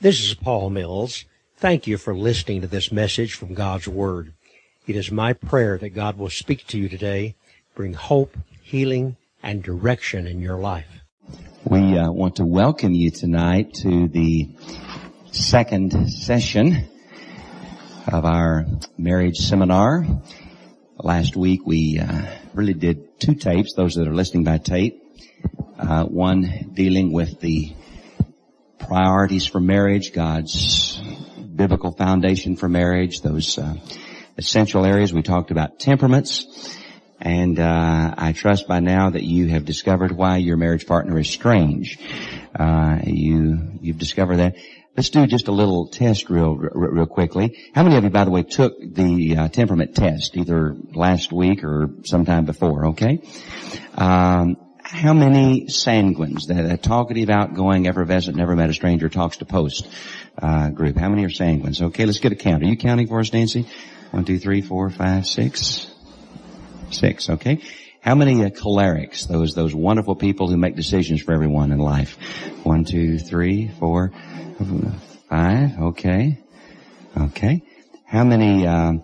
This is Paul Mills. Thank you for listening to this message from God's Word. It is my prayer that God will speak to you today, bring hope, healing, and direction in your life. We want to welcome you tonight to the second session of our marriage seminar. Last week we really did two tapes, those that are listening by tape. One dealing with the priorities for marriage, God's biblical foundation for marriage, those essential areas. We talked about temperaments, and I trust by now that you have discovered why your marriage partner is strange. You've discovered that. Let's do just a little test real quickly. How many of you, by the way, took the temperament test either last week or sometime before? Okay. How many sanguines, that talkative, outgoing, effervescent, never met a stranger, talks to post group? How many are sanguines? Okay, let's get a count. Are you counting for us, Nancy? 1, 2, 3, 4, 5, 6. 6, okay. How many cholerics, those wonderful people who make decisions for everyone in life? 1, 2, 3, 4, 5, okay. Okay. How many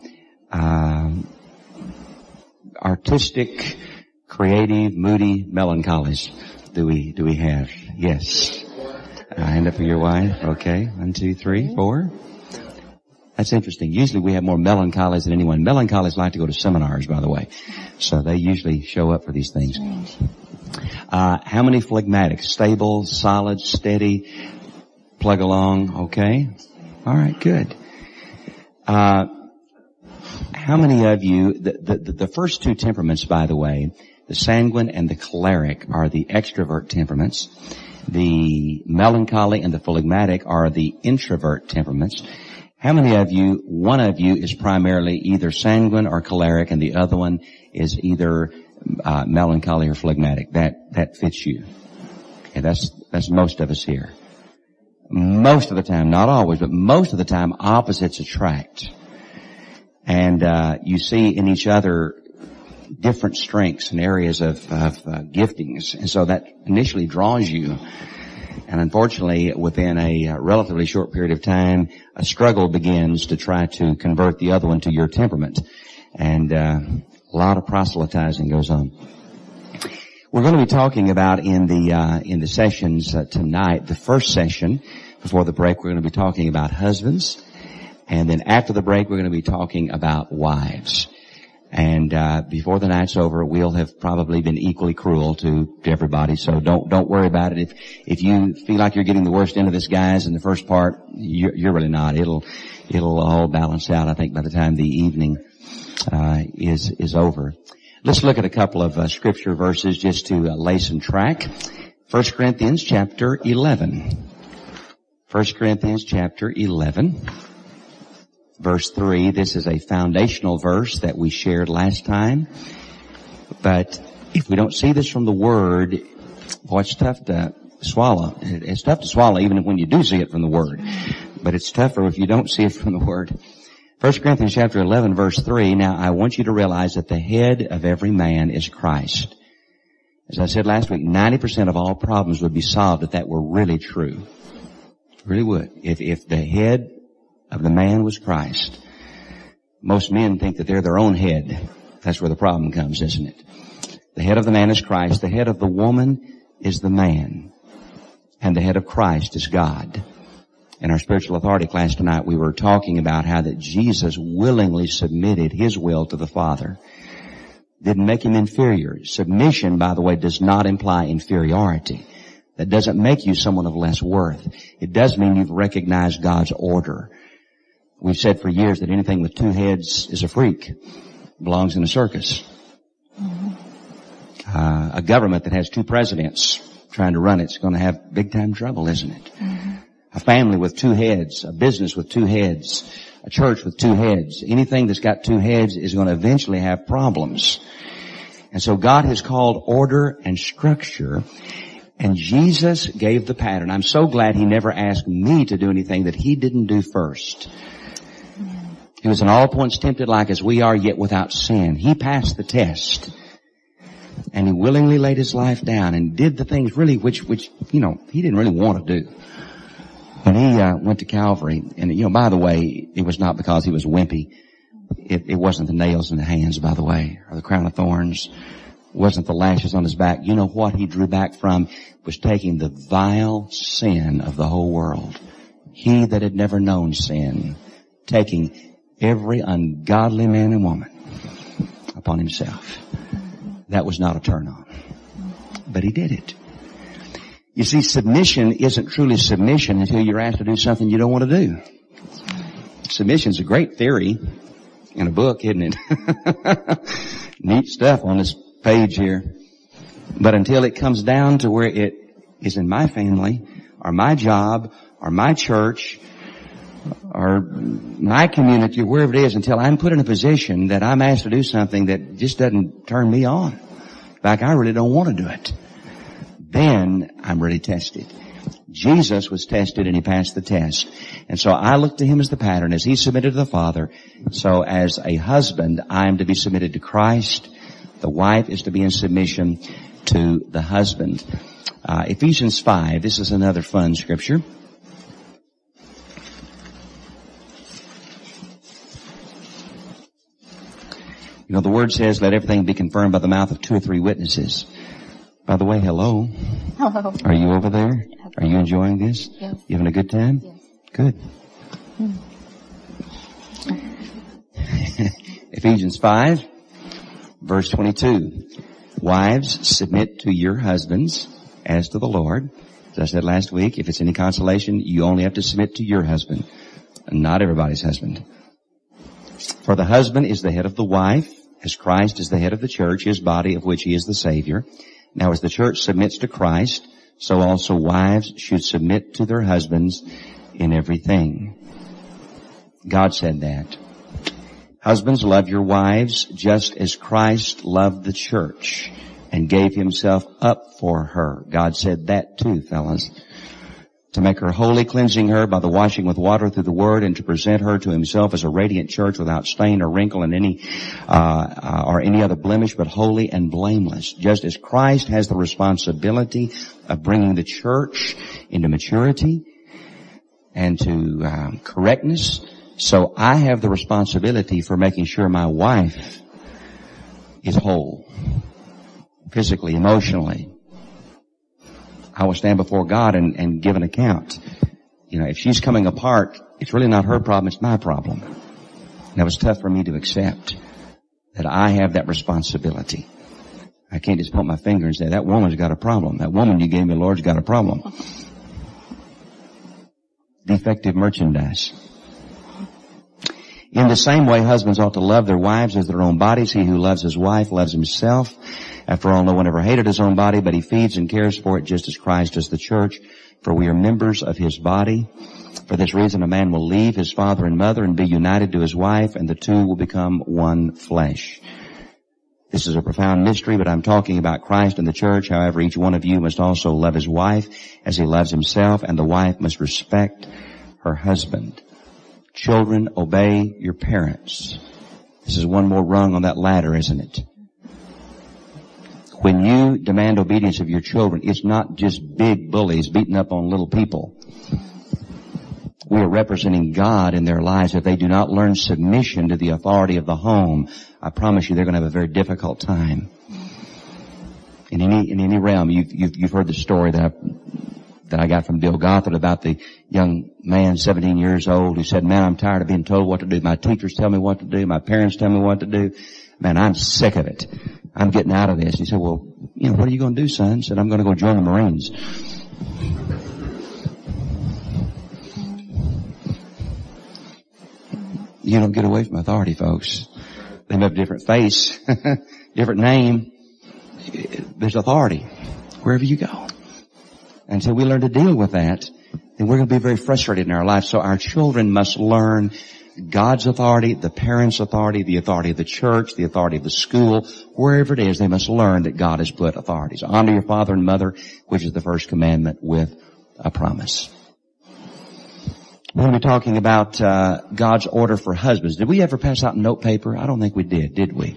artistic, creative, moody melancholies do we have? Yes. Hand up for your wife. Okay. 1, 2, 3, 4. That's interesting. Usually we have more melancholies than anyone. Melancholies like to go to seminars, by the way. So they usually show up for these things. How many phlegmatics? Stable, solid, steady, plug along. Okay. All right. Good. How many of you, the first two temperaments, by the way, the sanguine and the choleric, are the extrovert temperaments. The melancholy and the phlegmatic are the introvert temperaments. How many of you, one of you is primarily either sanguine or choleric, and the other one is either melancholy or phlegmatic? That fits you. Okay, that's most of us here. Most of the time, not always, but most of the time, opposites attract. And you see in each other different strengths and areas of giftings, and so that initially draws you. And unfortunately, within a relatively short period of time, a struggle begins to try to convert the other one to your temperament, and a lot of proselytizing goes on. We're going to be talking about in the sessions tonight. The first session before the break, we're going to be talking about husbands, and then after the break, we're going to be talking about wives. And before the night's over, we'll have probably been equally cruel to everybody. So don't worry about it. If you feel like you're getting the worst end of this, guys, in the first part, you're really not. It'll all balance out, I think, by the time the evening is over. Let's look at a couple of scripture verses just to lay some track. 1 Corinthians chapter 11. 1 Corinthians chapter 11. Verse 3, this is a foundational verse that we shared last time. But if we don't see this from the Word, boy, it's tough to swallow. It's tough to swallow even when you do see it from the Word. But it's tougher if you don't see it from the Word. 1 Corinthians chapter 11, verse 3, now I want you to realize that the head of every man is Christ. As I said last week, 90% of all problems would be solved if that were really true. Really would. If the head of the man was Christ. Most men think that they're their own head. That's where the problem comes, isn't it? The head of the man is Christ. The head of the woman is the man. And the head of Christ is God. In our spiritual authority class tonight, we were talking about how that Jesus willingly submitted His will to the Father. Didn't make Him inferior. Submission, by the way, does not imply inferiority. That doesn't make you someone of less worth. It does mean you've recognized God's order. We've said for years that anything with two heads is a freak. Belongs in a circus. A government that has two presidents trying to run it's going to have big time trouble, isn't it? A family with two heads, a business with two heads, a church with two heads. Anything that's got two heads is going to eventually have problems. And so God has called order and structure, and Jesus gave the pattern. I'm so glad He never asked me to do anything that He didn't do first. He was in all points tempted like as we are, yet without sin. He passed the test. And He willingly laid His life down and did the things really which, He didn't really want to do. When he went to Calvary, and by the way, it was not because he was wimpy. It wasn't the nails in the hands, by the way, or the crown of thorns. It wasn't the lashes on his back. You know what he drew back from was taking the vile sin of the whole world. He that had never known sin, taking every ungodly man and woman upon himself. That was not a turn on. But he did it. You see, submission isn't truly submission until you're asked to do something you don't want to do. Submission's a great theory in a book, isn't it? Neat stuff on this page here. But until it comes down to where it is in my family, or my job, or my church, or my community, or wherever it is, until I'm put in a position that I'm asked to do something that just doesn't turn me on. In fact, I really don't want to do it. Then I'm really tested. Jesus was tested and he passed the test. And so I look to him as the pattern. As he submitted to the Father, so as a husband, I am to be submitted to Christ. The wife is to be in submission to the husband. Ephesians 5, this is another fun scripture. You know, the word says, let everything be confirmed by the mouth of 2 or 3 witnesses. By the way, hello. Hello. Are you over there? Are you enjoying this? Yes. You having a good time? Yes. Good. Ephesians 5, verse 22. Wives, submit to your husbands as to the Lord. As I said last week, if it's any consolation, you only have to submit to your husband, not everybody's husband. For the husband is the head of the wife, as Christ is the head of the church, his body, of which he is the Savior. Now as the church submits to Christ, so also wives should submit to their husbands in everything. God said that. Husbands, love your wives just as Christ loved the church and gave himself up for her. God said that too, fellas. To make her holy, cleansing her by the washing with water through the word, and to present her to himself as a radiant church without stain or wrinkle and any other blemish, but holy and blameless. Just as Christ has the responsibility of bringing the church into maturity and to correctness, so I have the responsibility for making sure my wife is whole, physically, emotionally. I will stand before God and give an account. You know, if she's coming apart, it's really not her problem, it's my problem. And that was tough for me to accept, that I have that responsibility. I can't just point my finger and say, that woman's got a problem. That woman you gave me, Lord's got a problem. Defective merchandise. In the same way, husbands ought to love their wives as their own bodies. He who loves his wife loves himself. After all, no one ever hated his own body, but he feeds and cares for it just as Christ does the church. For we are members of his body. For this reason, a man will leave his father and mother and be united to his wife, and the two will become one flesh. This is a profound mystery, but I'm talking about Christ and the church. However, each one of you must also love his wife as he loves himself, and the wife must respect her husband. Children, obey your parents. This is one more rung on that ladder, isn't it? When you demand obedience of your children, it's not just big bullies beating up on little people. We are representing God in their lives. If they do not learn submission to the authority of the home, I promise you they're going to have a very difficult time. In any realm, you've heard the story that I got from Bill Gothard about the young man, 17 years old, who said, man, I'm tired of being told what to do. My teachers tell me what to do. My parents tell me what to do. Man, I'm sick of it. I'm getting out of this. He said, well, what are you going to do, son? He said, I'm going to go join the Marines. You don't get away from authority, folks. They have a different face, different name. There's authority wherever you go. Until we learn to deal with that, then we're going to be very frustrated in our life. So our children must learn God's authority, the parents' authority, the authority of the church, the authority of the school, wherever it is, they must learn that God has put authorities. Honor your father and mother, which is the first commandment with a promise. We're going to be talking about God's order for husbands. Did we ever pass out note paper? I don't think we did we?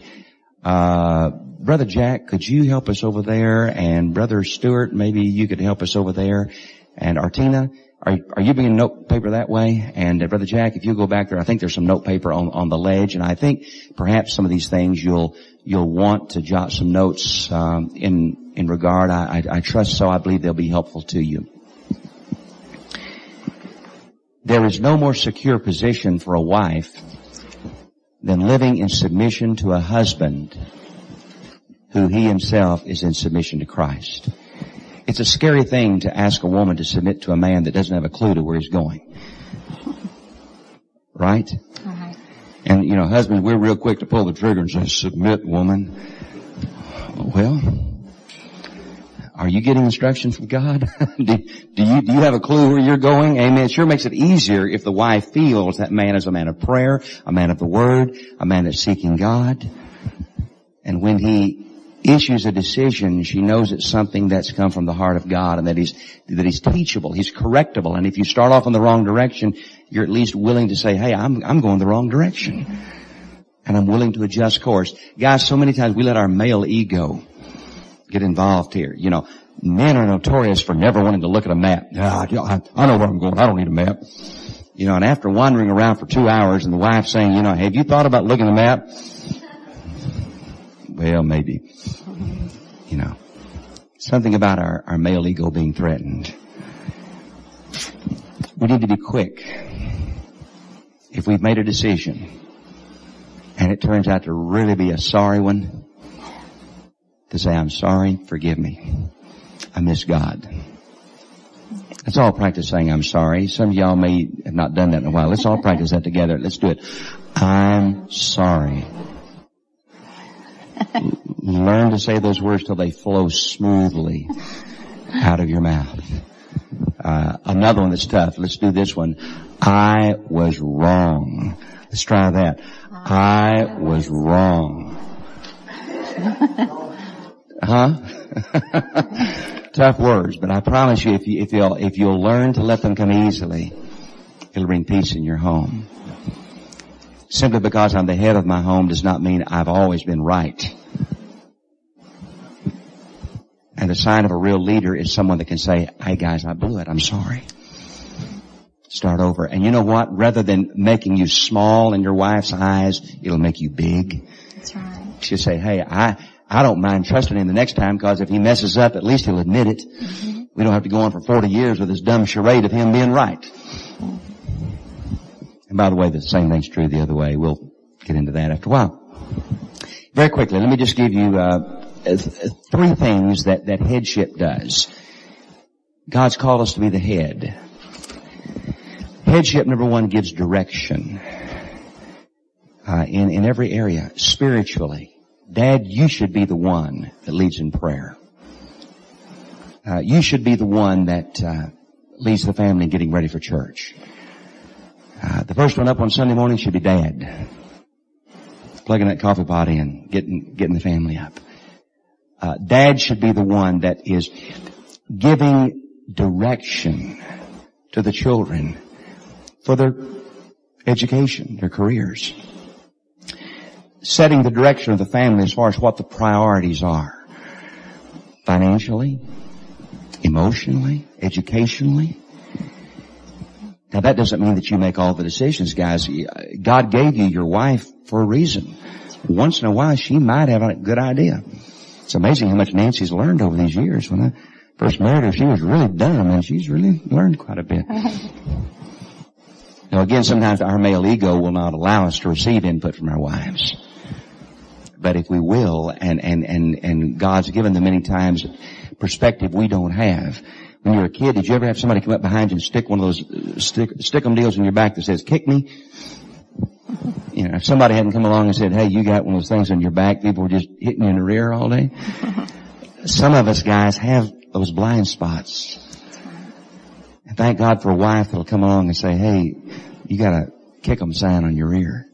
Brother Jack, could you help us over there? And Brother Stewart, maybe you could help us over there. And Artina, are you bringing note paper that way? And Brother Jack, if you go back there, I think there's some note paper on the ledge, and I think perhaps some of these things you'll want to jot some notes in regard. I trust so. I believe they'll be helpful to you. There is no more secure position for a wife than living in submission to a husband who he himself is in submission to Christ. It's a scary thing to ask a woman to submit to a man that doesn't have a clue to where he's going. Right? Right. And, you know, husbands, we're real quick to pull the trigger and say, submit, woman. Well, are you getting instruction from God? do you have a clue where you're going? Amen. It sure makes it easier if the wife feels that man is a man of prayer, a man of the Word, a man that's seeking God. And when he issues a decision, she knows it's something that's come from the heart of God, and that he's teachable, he's correctable. And if you start off in the wrong direction, you're at least willing to say, hey, I'm going the wrong direction. And I'm willing to adjust course. Guys, so many times we let our male ego get involved here. You know, men are notorious for never wanting to look at a map. I know where I'm going. I don't need a map. You know, and after wandering around for 2 hours and the wife saying, you know, have you thought about looking at a map? Well, maybe. You know, something about our male ego being threatened. We need to be quick. If we've made a decision and it turns out to really be a sorry one, to say, I'm sorry, forgive me. I miss God. Let's all practice saying I'm sorry. Some of y'all may have not done that in a while. Let's all practice that together. Let's do it. I'm sorry. Learn to say those words till they flow smoothly out of your mouth. Another one that's tough. Let's do this one. I was wrong. Let's try that. I was wrong. Tough words, but I promise you, if you'll learn to let them come easily, it'll bring peace in your home. Simply because I'm the head of my home does not mean I've always been right. And the sign of a real leader is someone that can say, hey guys, I blew it. I'm sorry. Start over. And you know what? Rather than making you small in your wife's eyes, it'll make you big. That's right. She'll say, hey, I don't mind trusting him the next time, because if he messes up, at least he'll admit it. Mm-hmm. We don't have to go on for 40 years with this dumb charade of him being right. And by the way, the same thing's true the other way. We'll get into that after a while. Very quickly, let me just give you 3 things that headship does. God's called us to be the head. Headship, number 1, gives direction in every area. Spiritually, Dad, you should be the one that leads in prayer. You should be the one that leads the family in getting ready for church. The first one up on Sunday morning should be Dad, plugging that coffee pot in, getting the family up. Dad should be the one that is giving direction to the children for their education, their careers. Setting the direction of the family as far as what the priorities are. Financially, emotionally, educationally. Now that doesn't mean that you make all the decisions, guys. God gave you your wife for a reason. Once in a while she might have a good idea. It's amazing how much Nancy's learned over these years. When I first married her, she was really dumb, and she's really learned quite a bit. Now again, sometimes our male ego will not allow us to receive input from our wives. But if we will, and God's given them many times perspective we don't have. When you were a kid, did you ever have somebody come up behind you and stick one of those stick-em deals in your back that says, kick me? You know, if somebody hadn't come along and said, hey, you got one of those things on your back, people were just hitting you in the rear all day. Some of us guys have those blind spots. And thank God for a wife that'll come along and say, hey, you got a kick 'em sign on your ear.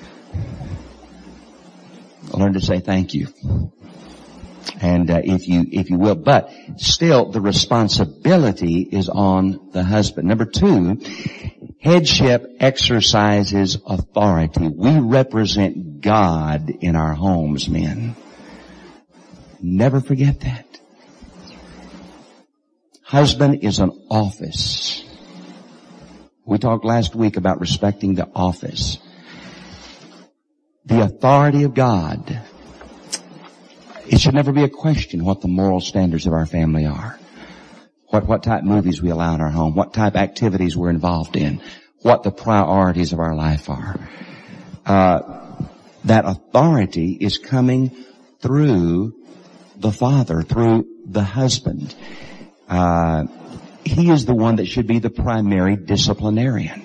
Learn to say thank you. And if you will, but still the responsibility is on the husband. Number 2, headship exercises authority. We represent God in our homes, men. Never forget that. Husband is an office. We talked last week about respecting the office. The authority of God. It should never be a question what the moral standards of our family are. What type of movies we allow in our home. What type of activities we're involved in. What the priorities of our life are. That authority is coming through the father, through the husband. He is the one that should be the primary disciplinarian.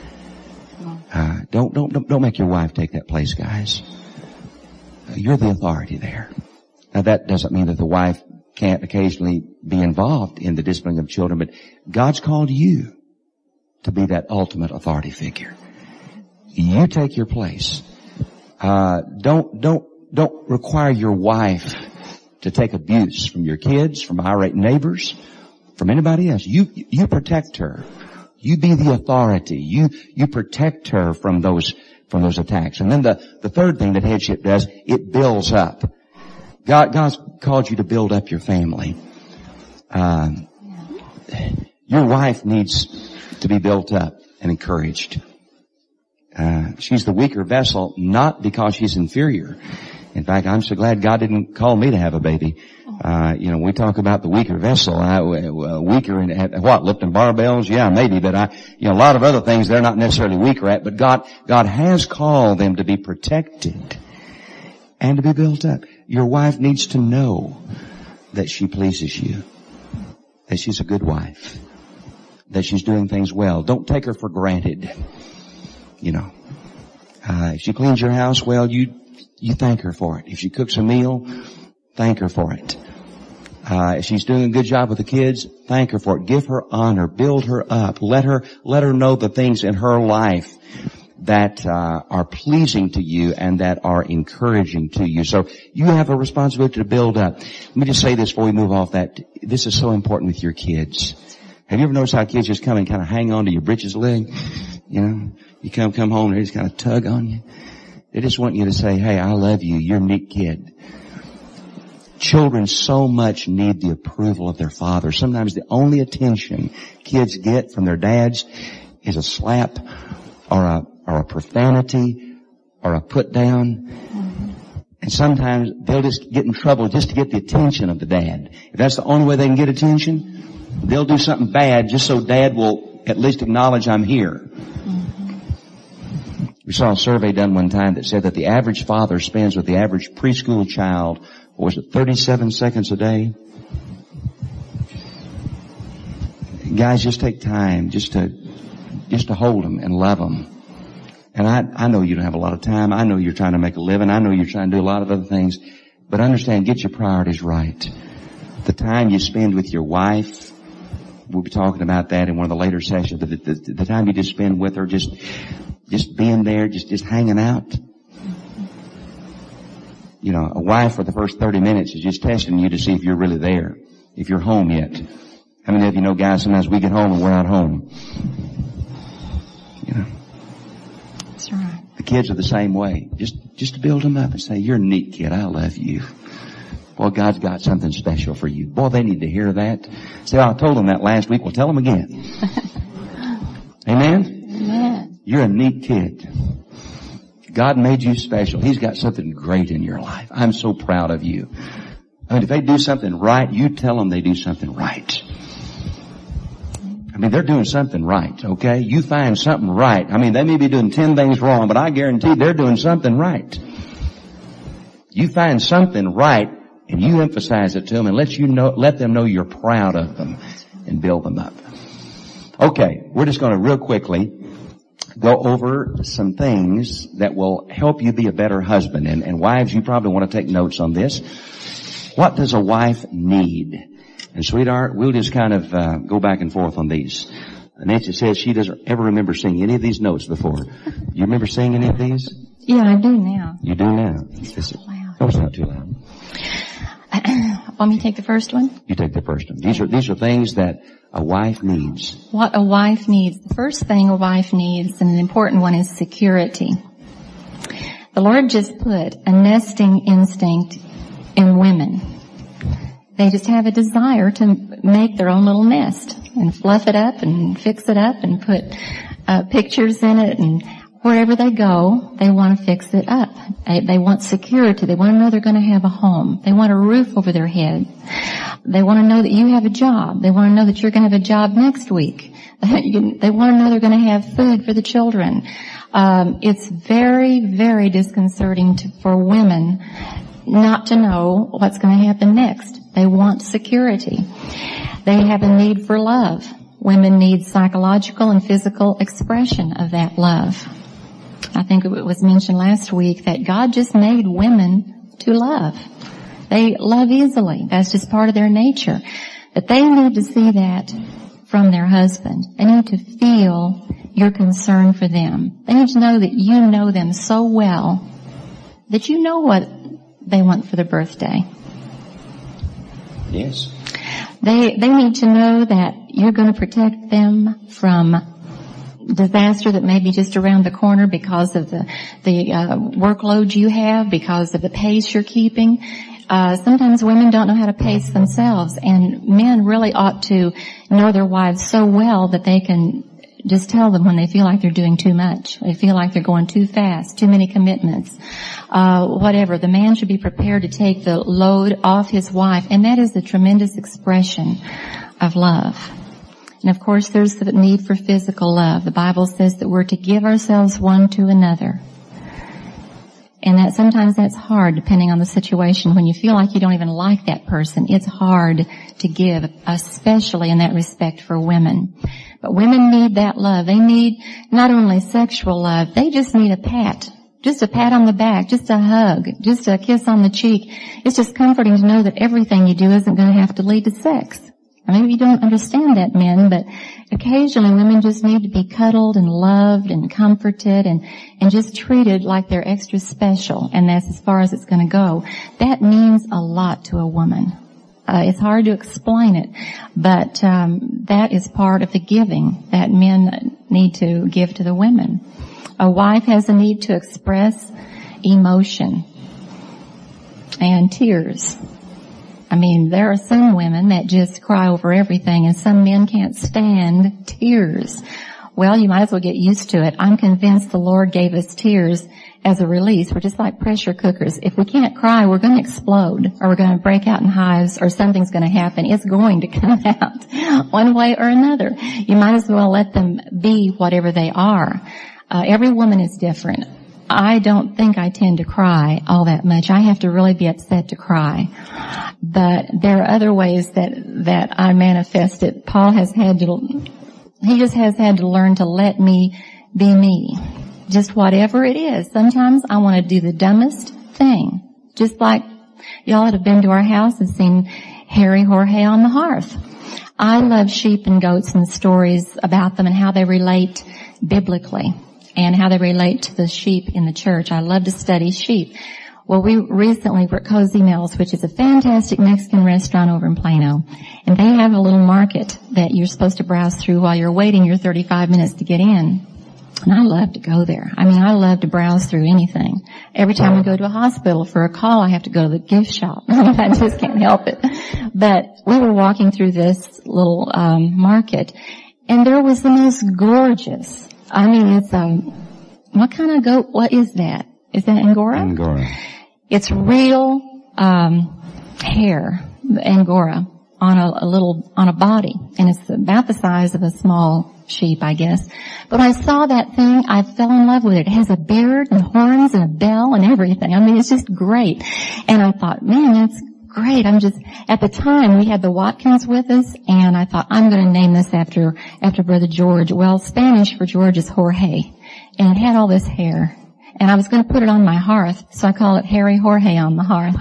Don't make your wife take that place, guys. You're the authority there. Now that doesn't mean that the wife can't occasionally be involved in the disciplining of children, but God's called you to be that ultimate authority figure. You take your place. Don't require your wife to take abuse from your kids, from irate neighbors, from anybody else. You protect her. You be the authority. You protect her from those attacks. And then the third thing that headship does, it builds up. God's called you to build up your family. Your wife needs to be built up and encouraged. She's the weaker vessel, not because she's inferior. In fact, I'm so glad God didn't call me to have a baby. We talk about the weaker vessel. Weaker in what? Lifting barbells? Yeah, maybe, but a lot of other things they're not necessarily weaker at, but God has called them to be protected and to be built up. Your wife needs to know that she pleases you, that she's a good wife, that she's doing things well. Don't take her for granted. If she cleans your house well, you thank her for it. If she cooks a meal, thank her for it. If she's doing a good job with the kids, thank her for it. Give her honor. Build her up. Let her know the things in her life that are pleasing to you and that are encouraging to you. So you have a responsibility to build up. Let me just say this before we move off that. This is so important with your kids. Have you ever noticed how kids just come and kind of hang on to your britches leg? You come home and they just kind of tug on you. They just want you to say, hey, I love you. You're a neat kid. Children so much need the approval of their father. Sometimes the only attention kids get from their dads is a slap or a profanity or a put down. And sometimes they'll just get in trouble just to get the attention of the dad. If that's the only way they can get attention, they'll do something bad just so dad will at least acknowledge I'm here. We saw a survey done one time that said that the average father spends with the average preschool child, 37 seconds a day? Guys, just take time just to hold them and love them. And I know you don't have a lot of time. I know you're trying to make a living. I know you're trying to do a lot of other things. But understand, get your priorities right. The time you spend with your wife, we'll be talking about that in one of the later sessions, but the time you just spend with her, just being there, just hanging out. A wife for the first 30 minutes is just testing you to see if you're really there, if you're home yet. How many of you know, guys, sometimes we get home and we're not home? That's right. The kids are the same way. Just to build them up and say, you're a neat kid, I love you. Boy, God's got something special for you. Boy, they need to hear that. See, I told them that last week. Well, tell them again. Amen? Amen. You're a neat kid. God made you special. He's got something great in your life. I'm so proud of you. If they do something right, you tell them they do something right. They're doing something right, okay? You find something right. They may be doing 10 things wrong, but I guarantee they're doing something right. You find something right, and you emphasize it to them and let them know you're proud of them and build them up. Okay, we're just going to real quickly go over some things that will help you be a better husband. And wives, you probably want to take notes on this. What does a wife need? And sweetheart, we'll just kind of go back and forth on these. Nancy says she doesn't ever remember seeing any of these notes before. You remember seeing any of these? Yeah, I do now. You do now? It's so loud. Oh, it's not too loud. Want me to take the first one? You take the first one. These are things that a wife needs. What a wife needs. The first thing a wife needs, and an important one, is security. The Lord just put a nesting instinct in women. They just have a desire to make their own little nest and fluff it up and fix it up and put pictures in it, and wherever they go, they want to fix it up. They want security. They want to know they're going to have a home. They want a roof over their head. They want to know that you have a job. They want to know that you're going to have a job next week. They want to know they're going to have food for the children. It's very, very disconcerting for women not to know what's going to happen next. They want security. They have a need for love. Women need psychological and physical expression of that love. I think it was mentioned last week that God just made women to love. They love easily. That's just part of their nature. But they need to see that from their husband. They need to feel your concern for them. They need to know that you know them so well that you know what they want for their birthday. Yes. They need to know that you're going to protect them from disaster that may be just around the corner because of the workload you have, because of the pace you're keeping. Sometimes women don't know how to pace themselves, and men really ought to know their wives so well that they can just tell them when they feel like they're doing too much. They feel like they're going too fast, too many commitments, whatever. The man should be prepared to take the load off his wife, and that is a tremendous expression of love. And of course, there's the need for physical love. The Bible says that we're to give ourselves one to another. And that sometimes that's hard depending on the situation. When you feel like you don't even like that person, it's hard to give, especially in that respect for women. But women need that love. They need not only sexual love, they just need a pat. Just a pat on the back, just a hug, just a kiss on the cheek. It's just comforting to know that everything you do isn't going to have to lead to sex. Maybe you don't understand that, men, but occasionally women just need to be cuddled and loved and comforted and just treated like they're extra special, and that's as far as it's going to go. That means a lot to a woman. It's hard to explain it, but that is part of the giving that men need to give to the women. A wife has a need to express emotion and tears. I mean, there are some women that just cry over everything, and some men can't stand tears. Well, you might as well get used to it. I'm convinced the Lord gave us tears as a release. We're just like pressure cookers. If we can't cry, we're going to explode, or we're going to break out in hives, or something's going to happen. It's going to come out one way or another. You might as well let them be whatever they are. Every woman is different. I don't think I tend to cry all that much. I have to really be upset to cry. But there are other ways that I manifest it. Paul has had to learn to let me be me. Just whatever it is. Sometimes I want to do the dumbest thing. Just like y'all that have been to our house and seen Harry Jorge on the hearth. I love sheep and goats and stories about them and how they relate biblically, and how they relate to the sheep in the church. I love to study sheep. Well, we recently were at Cozy Mills, which is a fantastic Mexican restaurant over in Plano. And they have a little market that you're supposed to browse through while you're waiting your 35 minutes to get in. And I love to go there. I mean, I love to browse through anything. Every time I go to a hospital for a call, I have to go to the gift shop. I just can't help it. But we were walking through this little market, and there was the most gorgeous, I mean, it's what kind of goat? What is that? Is that Angora? Angora. It's real hair, Angora, on a body, and it's about the size of a small sheep, I guess. But when I saw that thing, I fell in love with it. It has a beard and horns and a bell and everything. I mean, it's just great. And I thought, man, that's great. At the time, we had the Watkins with us, and I thought, I'm going to name this after Brother George. Well, Spanish for George is Jorge. And it had all this hair. And I was going to put it on my hearth, so I call it Harry Jorge on the hearth.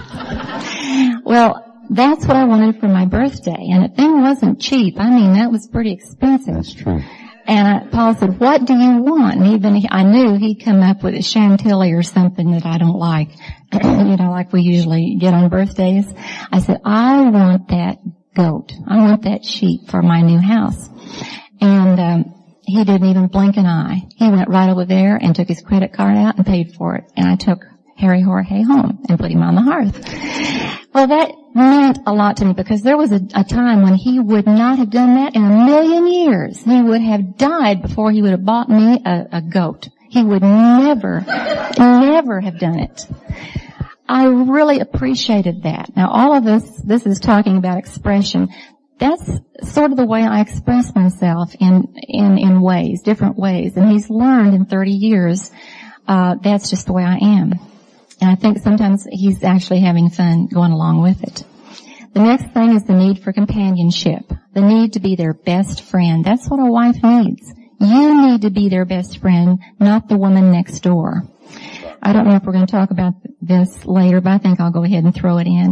Well, that's what I wanted for my birthday. And the thing wasn't cheap. I mean, that was pretty expensive. That's true. And Paul said, what do you want? And I knew he'd come up with a Chantilly or something that I don't like, like we usually get on birthdays. I said, I want that goat. I want that sheep for my new house. And he didn't even blink an eye. He went right over there and took his credit card out and paid for it. And I took Harry Jorge home and put him on the hearth. Well, that meant a lot to me because there was a time when he would not have done that in a million years. He would have died before he would have bought me a goat. He would never have done it. I really appreciated that. Now, all of this is talking about expression. That's sort of the way I express myself in ways, different ways. And he's learned in 30 years, that's just the way I am. And I think sometimes he's actually having fun going along with it. The next thing is the need for companionship. The need to be their best friend. That's what a wife needs. You need to be their best friend, not the woman next door. I don't know if we're going to talk about this later, but I think I'll go ahead and throw it in.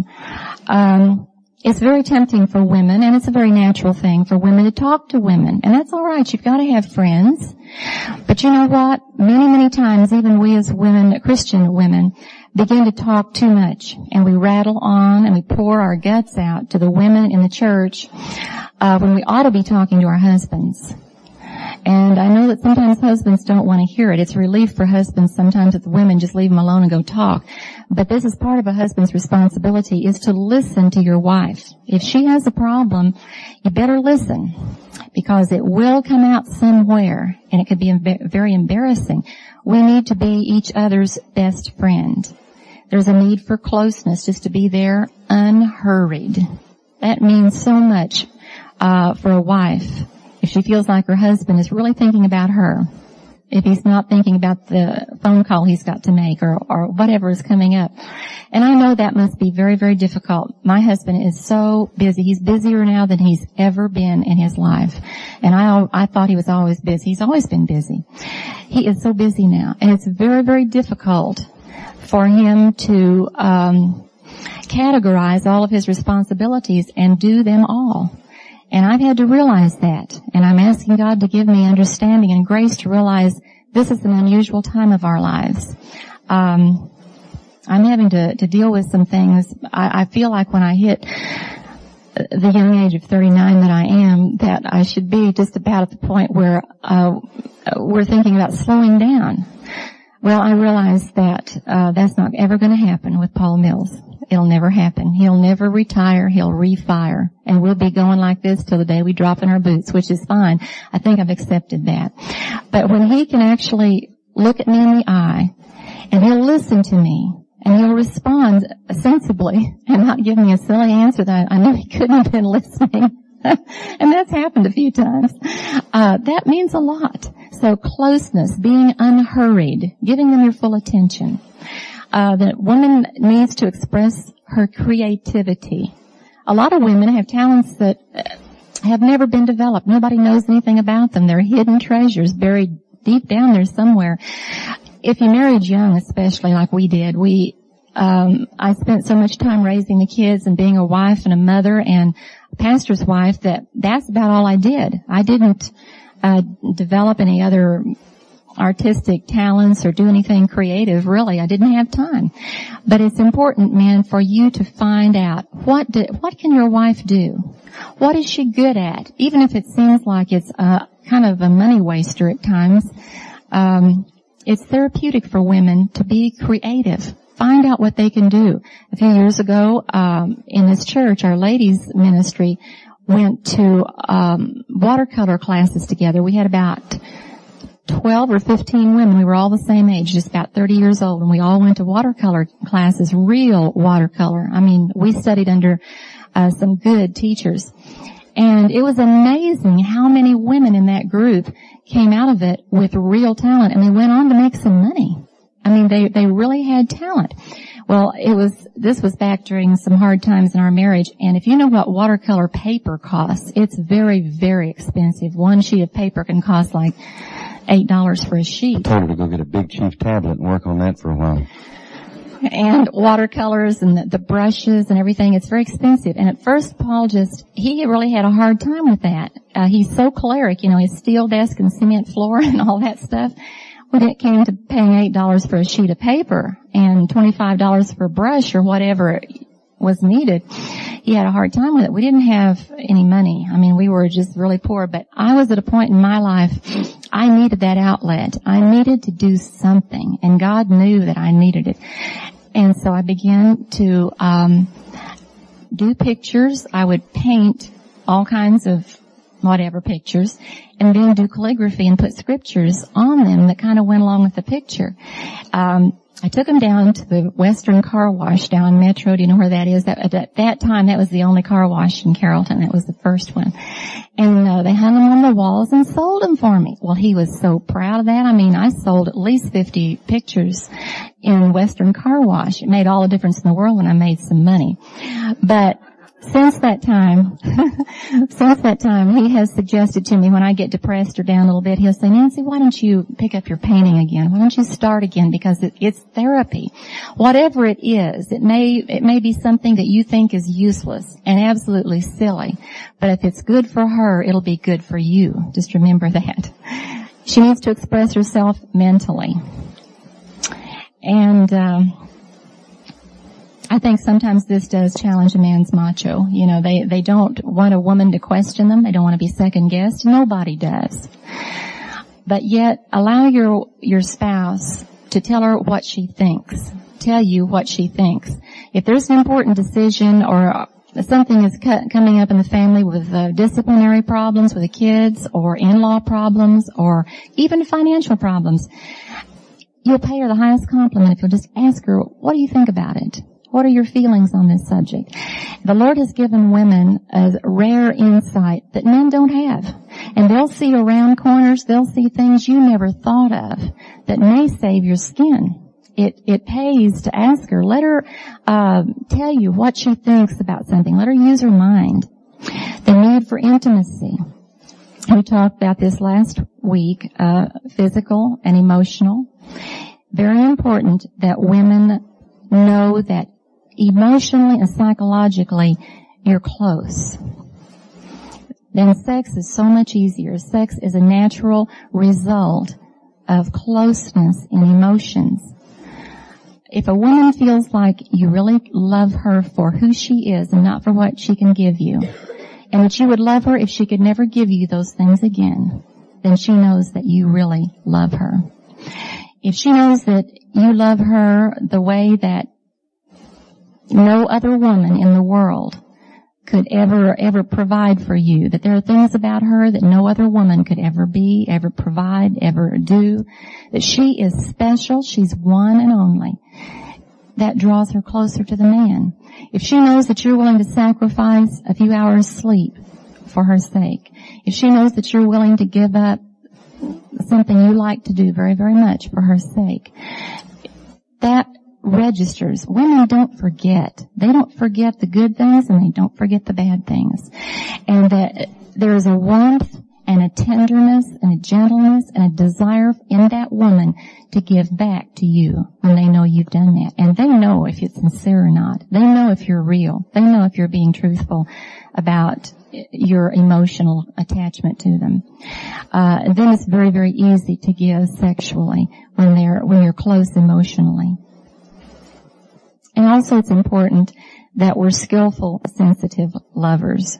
It's very tempting for women, and it's a very natural thing for women to talk to women. And that's all right. You've got to have friends. But you know what? Many, many times, even we as women, Christian women, begin to talk too much. And we rattle on and we pour our guts out to the women in the church when we ought to be talking to our husbands. And I know that sometimes husbands don't want to hear it. It's a relief for husbands sometimes if the women just leave them alone and go talk. But this is part of a husband's responsibility, is to listen to your wife. If she has a problem, you better listen, because it will come out somewhere, and it could be very embarrassing. We need to be each other's best friend. There's a need for closeness, just to be there unhurried. That means so much for a wife. If she feels like her husband is really thinking about her, if he's not thinking about the phone call he's got to make or whatever is coming up. And I know that must be very, very difficult. My husband is so busy. He's busier now than he's ever been in his life. And I thought he was always busy. He's always been busy. He is so busy now. And it's very, very difficult for him to categorize all of his responsibilities and do them all. And I've had to realize that. And I'm asking God to give me understanding and grace to realize this is an unusual time of our lives. I'm having to deal with some things. I feel like when I hit the young age of 39 that I am, that I should be just about at the point where we're thinking about slowing down. Well, I realize that that's not ever going to happen with Paul Mills. It'll never happen. He'll never retire. He'll refire. And we'll be going like this till the day we drop in our boots, which is fine. I think I've accepted that. But when he can actually look at me in the eye, and he'll listen to me, and he'll respond sensibly and not give me a silly answer that I know he couldn't have been listening. And that's happened a few times. That means a lot. So closeness, being unhurried, giving them your full attention. The woman needs to express her creativity. A lot of women have talents that have never been developed. Nobody knows anything about them. They're hidden treasures buried deep down there somewhere. If you married young, especially like we did, I spent so much time raising the kids and being a wife and a mother and a pastor's wife that's about all I did. I didn't develop any other artistic talents or do anything creative, really. I didn't have time. But it's important, men, for you to find out what can your wife do? What is she good at? Even if it seems like it's kind of a money waster at times, it's therapeutic for women to be creative. Find out what they can do. A few years ago, in this church, our ladies ministry went to watercolor classes together. We had about 12 or 15 women. We were all the same age, just about 30 years old, and we all went to watercolor classes, real watercolor. I mean, we studied under some good teachers. And it was amazing how many women in that group came out of it with real talent, and they went on to make some money. I mean, they really had talent. Well, this was back during some hard times in our marriage, and if you know what watercolor paper costs, it's very, very expensive. One sheet of paper can cost like $8 for a sheet. I told her to go get a Big Chief tablet and work on that for a while. And watercolors and the brushes and everything, it's very expensive. And at first, Paul he really had a hard time with that. He's so choleric, his steel desk and cement floor and all that stuff. When it came to paying $8 for a sheet of paper and $25 for a brush or whatever was needed, he had a hard time with it. We didn't have any money. I mean, we were just really poor. But I was at a point in my life I needed that outlet. I needed to do something, and God knew that I needed it. And so I began to do pictures. I would paint all kinds of whatever pictures, and then do calligraphy and put scriptures on them that kind of went along with the picture. I took them down to the Western Car Wash down Metro. Do you know where that is? At that time, that was the only car wash in Carrollton. That was the first one. And they hung them on the walls and sold them for me. Well, he was so proud of that. I mean, I sold at least 50 pictures in Western Car Wash. It made all the difference in the world when I made some money. But since that time, he has suggested to me when I get depressed or down a little bit, he'll say, Nancy, why don't you pick up your painting again? Why don't you start again? Because it's therapy. Whatever it is, it may be something that you think is useless and absolutely silly. But if it's good for her, it'll be good for you. Just remember that. She needs to express herself mentally. And, I think sometimes this does challenge a man's macho. You know, they don't want a woman to question them. They don't want to be second guessed. Nobody does. But yet, allow your spouse to tell her what she thinks. Tell you what she thinks. If there's an important decision or something is coming up in the family with disciplinary problems with the kids or in-law problems or even financial problems, you'll pay her the highest compliment if you'll just ask her, what do you think about it? What are your feelings on this subject? The Lord has given women a rare insight that men don't have. And they'll see around corners, they'll see things you never thought of that may save your skin. It pays to ask her. Let her tell you what she thinks about something. Let her use her mind. The need for intimacy. We talked about this last week, physical and emotional. Very important that women know that emotionally and psychologically you're close. Then sex is so much easier. Sex is a natural result of closeness in emotions. If a woman feels like you really love her for who she is and not for what she can give you, and that you would love her if she could never give you those things again, then she knows that you really love her. If she knows that you love her the way that no other woman in the world could ever provide for you, that there are things about her that no other woman could ever be, ever provide, ever do, that she is special, she's one and only, that draws her closer to the man. If she knows that you're willing to sacrifice a few hours sleep for her sake, if she knows that you're willing to give up something you like to do very, very much for her sake, that registers. Women don't forget. They don't forget the good things and they don't forget the bad things. And that there is a warmth and a tenderness and a gentleness and a desire in that woman to give back to you when they know you've done that. And they know if it's sincere or not. They know if you're real. They know if you're being truthful about your emotional attachment to them. And then it's very, very easy to give sexually when you're close emotionally. And also it's important that we're skillful, sensitive lovers.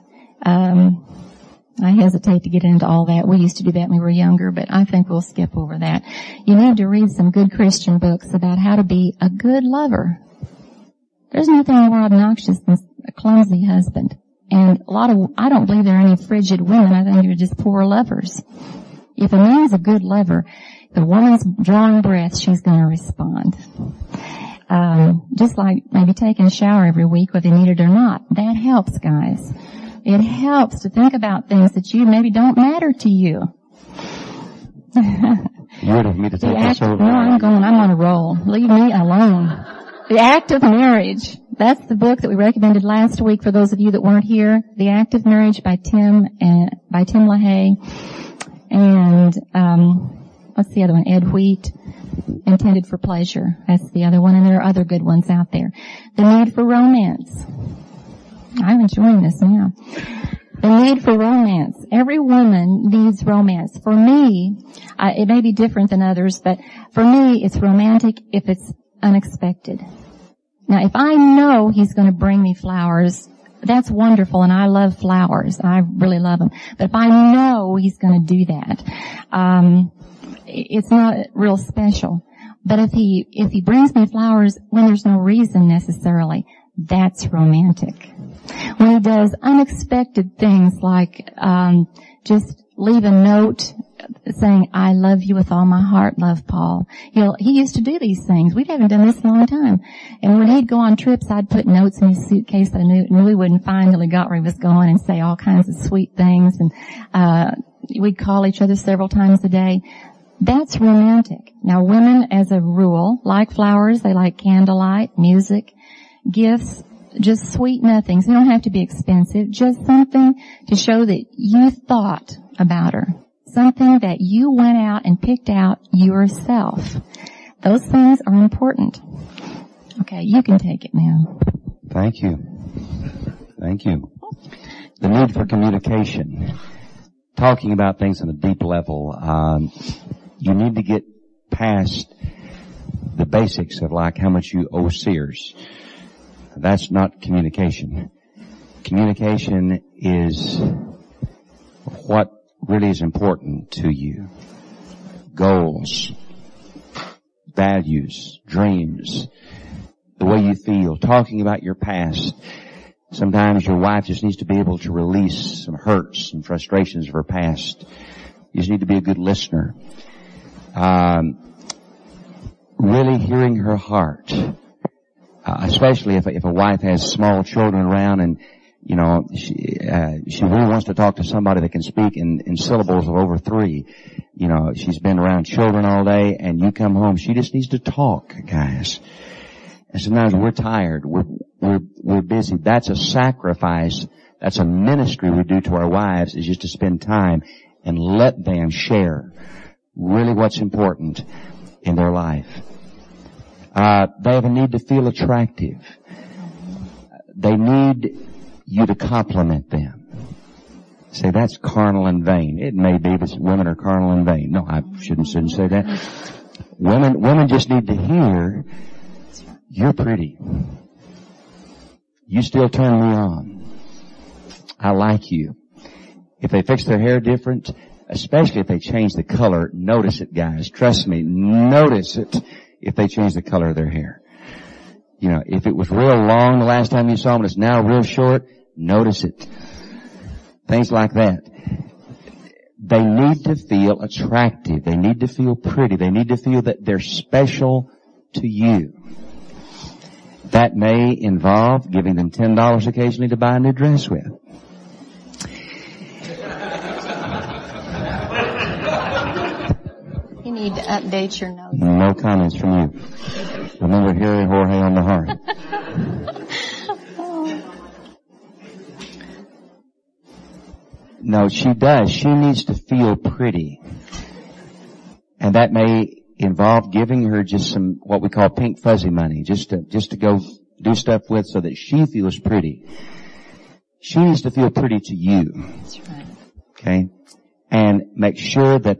I hesitate to get into all that. We used to do that when we were younger, but I think we'll skip over that. You need to read some good Christian books about how to be a good lover. There's nothing more obnoxious than a clumsy husband. And I don't believe there are any frigid women. I think they're just poor lovers. If a man's a good lover, the woman's drawing breath, she's going to respond. Just like maybe taking a shower every week, whether you need it or not. That helps, guys. It helps to think about things that maybe don't matter to you. You would have me to take this over. No, I'm on a roll. Leave me alone. The Act of Marriage. That's the book that we recommended last week for those of you that weren't here. The Act of Marriage by Tim LaHaye. And, what's the other one? Ed Wheat. Intended for Pleasure. That's the other one, and there are other good ones out there. The Need for Romance. I'm enjoying this now. The need for romance. Every woman needs romance. For me, it may be different than others, but for me, it's romantic if it's unexpected. Now, if I know he's going to bring me flowers that's wonderful, and I love flowers. I really love them. But if I know he's going to do that, it's not real special. But if he brings me flowers when there's no reason necessarily, that's romantic. When he does unexpected things like just leave a note saying, "I love you with all my heart, love Paul." He used to do these things. We haven't done this in a long time. And when he'd go on trips, I'd put notes in his suitcase that I knew he wouldn't find till he got where he was going, and say all kinds of sweet things. And we'd call each other several times a day. That's romantic. Now, women, as a rule, like flowers. They like candlelight, music, gifts, just sweet nothings. They don't have to be expensive. Just something to show that you thought about her. Something that you went out and picked out yourself. Those things are important. Okay, you can take it now. Thank you. Thank you. The need for communication. Talking about things on a deep level. You need to get past the basics of like how much you owe Sears. That's not communication. Communication is what really is important to you. Goals, values, dreams, the way you feel, talking about your past. Sometimes your wife just needs to be able to release some hurts and frustrations of her past. You just need to be a good listener. Really hearing her heart. Especially if a wife has small children around and, she really wants to talk to somebody that can speak in syllables of over 3. She's been around children all day and you come home, she just needs to talk, guys. And sometimes we're tired, we're busy. That's a sacrifice. That's a ministry we do to our wives, is just to spend time and let them share really what's important in their life. They have a need to feel attractive. They need you to compliment them. Say, that's carnal and vain. It may be, but women are carnal and vain. No, I shouldn't say that. Women just need to hear, you're pretty. You still turn me on. I like you. If they fix their hair different, especially if they change the color, notice it, guys. Trust me, notice it if they change the color of their hair. If it was real long the last time you saw them and it's now real short, notice it. Things like that. They need to feel attractive. They need to feel pretty. They need to feel that they're special to you. That may involve giving them $10 occasionally to buy a new dress with. You need to update your notes. No comments from you. Remember Harry Jorge on the heart. No, she does. She needs to feel pretty. And that may involve giving her just some, what we call pink fuzzy money, just to go do stuff with so that she feels pretty. She needs to feel pretty to you. That's right. Okay? And make sure that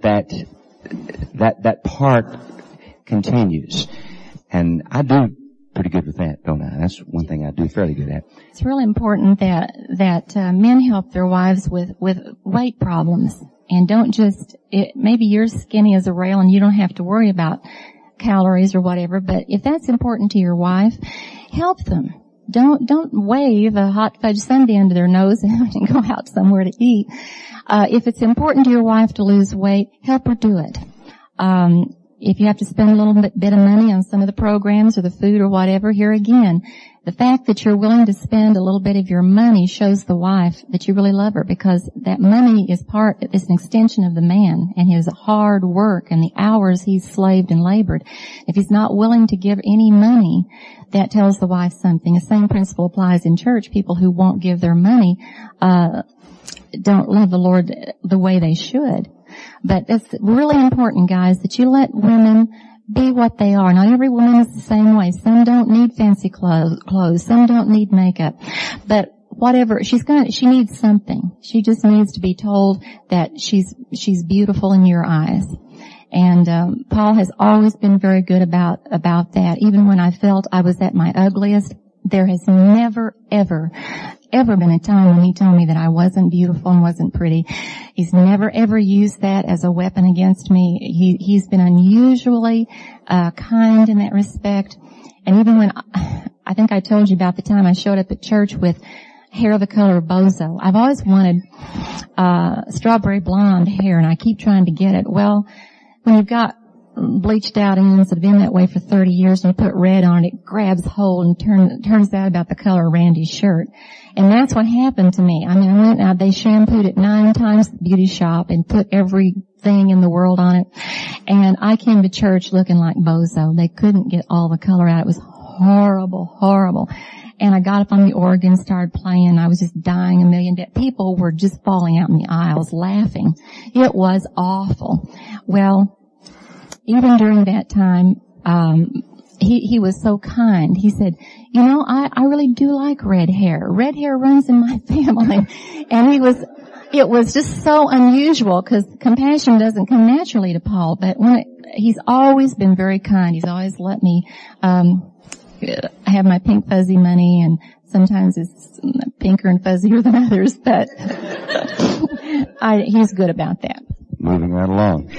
part continues. And I do pretty good with that, don't I? That's one thing I do fairly good at. It's really important that men help their wives with weight problems. And don't just, maybe you're skinny as a rail and you don't have to worry about calories or whatever, but if that's important to your wife, help them. Don't wave a hot fudge sundae under their nose and go out somewhere to eat. If it's important to your wife to lose weight, help her do it. If you have to spend a little bit of money on some of the programs or the food or whatever, here again, the fact that you're willing to spend a little bit of your money shows the wife that you really love her, because that money is an extension of the man and his hard work and the hours he's slaved and labored. If he's not willing to give any money, that tells the wife something. The same principle applies in church. People who won't give their money, don't love the Lord the way they should. But it's really important, guys, that you let women be what they are. Not every woman is the same way. Some don't need fancy clothes. Some don't need makeup. But whatever, she needs something. She just needs to be told that she's beautiful in your eyes. And Paul has always been very good about that. Even when I felt I was at my ugliest, there has never, ever been a time when he told me that I wasn't beautiful and wasn't pretty. He's never, ever used that as a weapon against me. He's been unusually kind in that respect. And even when, I think I told you about the time I showed up at church with hair the color of bozo. I've always wanted strawberry blonde hair, and I keep trying to get it. Well, when you've got bleached out ends that have been that way for 30 years and you put red on it, it grabs hold and turns out about the color of Randy's shirt. And that's what happened to me. I mean, I went out, they shampooed it 9 times at the beauty shop and put everything in the world on it. And I came to church looking like bozo. They couldn't get all the color out. It was horrible, horrible. And I got up on the organ, started playing. I was just dying a million deaths. People were just falling out in the aisles laughing. It was awful. Well, even during that time, he was so kind. He said, you know, I really do like red hair. Red hair runs in my family. And it was just so unusual because compassion doesn't come naturally to Paul. But he's always been very kind. He's always let me, have my pink fuzzy money, and sometimes it's pinker and fuzzier than others, but he's good about that. Moving right along.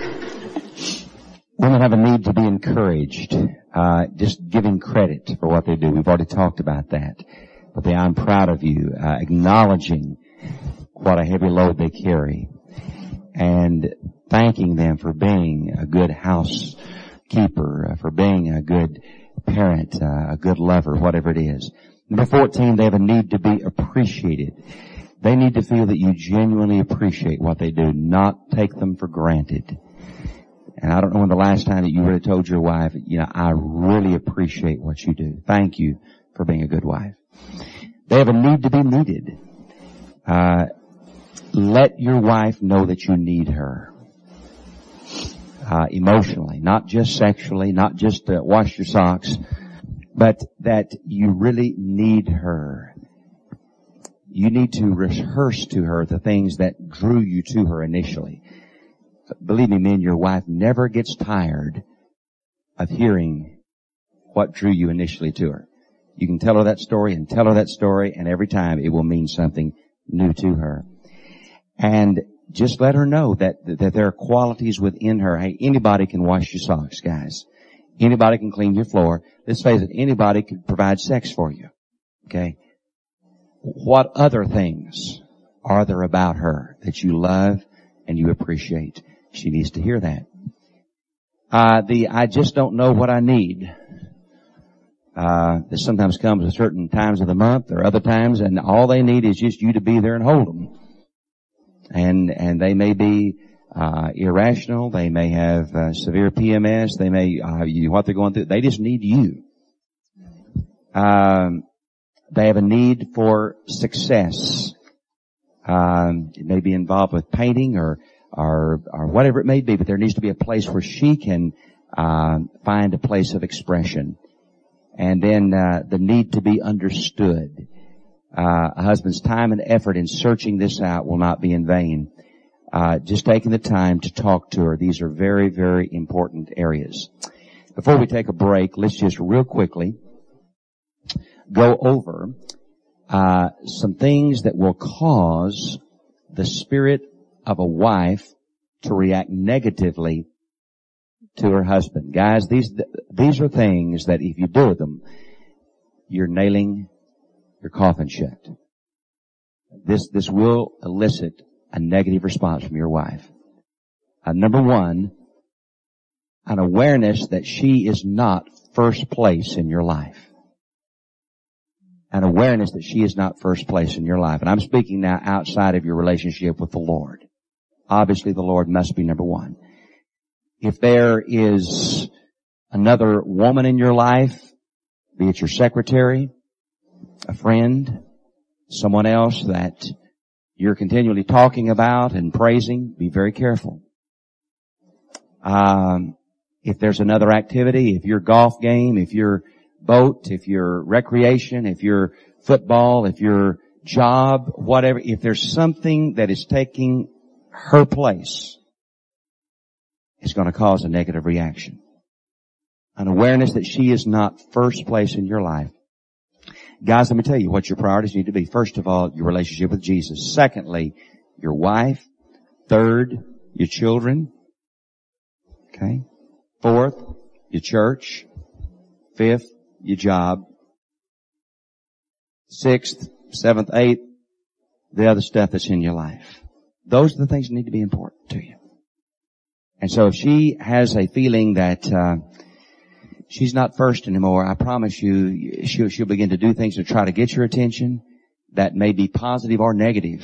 Women have a need to be encouraged, just giving credit for what they do. We've already talked about that. But I'm proud of you, acknowledging what a heavy load they carry and thanking them for being a good housekeeper, for being a good parent, a good lover, whatever it is. Number 14, they have a need to be appreciated. They need to feel that you genuinely appreciate what they do, not take them for granted. And I don't know when the last time that you really told your wife, you know, I really appreciate what you do. Thank you for being a good wife. They have a need to be needed. Let your wife know that you need her. Emotionally, not just sexually, not just to wash your socks, but that you really need her. You need to rehearse to her the things that drew you to her initially. Believe me, men, your wife never gets tired of hearing what drew you initially to her. You can tell her that story and tell her that story, and every time it will mean something new to her. And just let her know that there are qualities within her. Hey, anybody can wash your socks, guys. Anybody can clean your floor. Let's face it, anybody can provide sex for you. Okay? What other things are there about her that you love and you appreciate? She needs to hear that. I just don't know what I need. This sometimes comes at certain times of the month or other times, and all they need is just you to be there and hold them. And they may be irrational. They may have severe PMS. They may what they're going through. They just need you. They have a need for success. It may be involved with painting or whatever it may be, but there needs to be a place where she can find a place of expression. And then the need to be understood. A husband's time and effort in searching this out will not be in vain. Just taking the time to talk to her. These are very, very important areas. Before we take a break, let's just real quickly go over some things that will cause the spirit of a wife to react negatively to her husband. Guys, these are things that if you do them, you're nailing your coffin shut. This will elicit a negative response from your wife. Number one, an awareness that she is not first place in your life. An awareness that she is not first place in your life. And I'm speaking now outside of your relationship with the Lord. Obviously the Lord must be number one. If there is another woman in your life, be it your secretary, a friend, someone else that you're continually talking about and praising, be very careful. If there's another activity, if your golf game, if your boat, if your recreation, if your football, if your job, whatever, if there's something that is taking her place, it's going to cause a negative reaction. An awareness that she is not first place in your life Guys, let me tell you what your priorities need to be. First of all, your relationship with Jesus. Secondly, your wife. Third, your children. Okay. Fourth, your church. Fifth, your job. Sixth, seventh, eighth, the other stuff that's in your life. Those are the things that need to be important to you. And so if she has a feeling that she's not first anymore, I promise you she'll begin to do things to try to get your attention that may be positive or negative.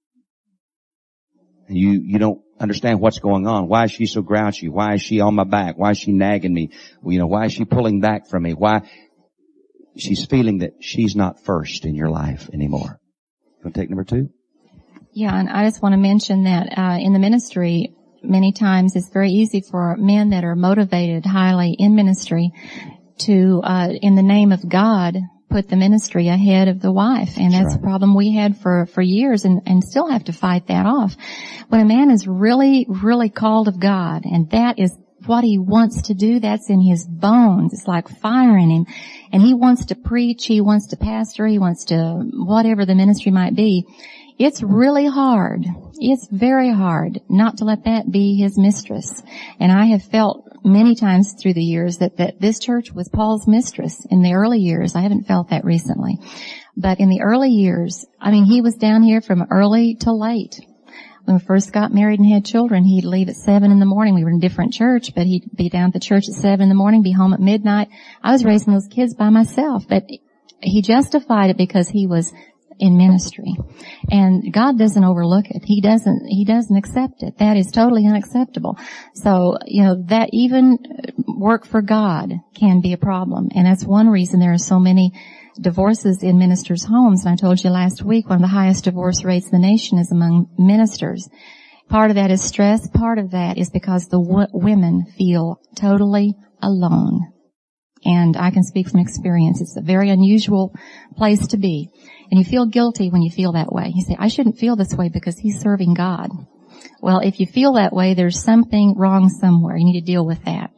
You don't understand what's going on. Why is she so grouchy? Why is she on my back? Why is she nagging me? Why is she pulling back from me? Why? She's feeling that she's not first in your life anymore. You want to take number 2? Yeah, and I just want to mention that in the ministry, many times it's very easy for men that are motivated highly in ministry to, in the name of God, put the ministry ahead of the wife. And that's a problem we had for years and still have to fight that off. When a man is really, really called of God, and that is what he wants to do, that's in his bones. It's like fire in him. And he wants to preach, he wants to pastor, he wants to whatever the ministry might be. It's really hard. It's very hard not to let that be his mistress. And I have felt many times through the years that this church was Paul's mistress in the early years. I haven't felt that recently. But in the early years, he was down here from early to late. When we first got married and had children, he'd leave at 7 in the morning. We were in a different church, but he'd be down at the church at 7 in the morning, be home at midnight. I was raising those kids by myself, but he justified it because he was in ministry. And God doesn't overlook it. He doesn't accept it. That is totally unacceptable. So, that even work for God can be a problem. And that's one reason there are so many divorces in ministers' homes. And I told you last week, one of the highest divorce rates in the nation is among ministers. Part of that is stress. Part of that is because the women feel totally alone. And I can speak from experience. It's a very unusual place to be. And you feel guilty when you feel that way. You say, I shouldn't feel this way because he's serving God. Well, if you feel that way, there's something wrong somewhere. You need to deal with that.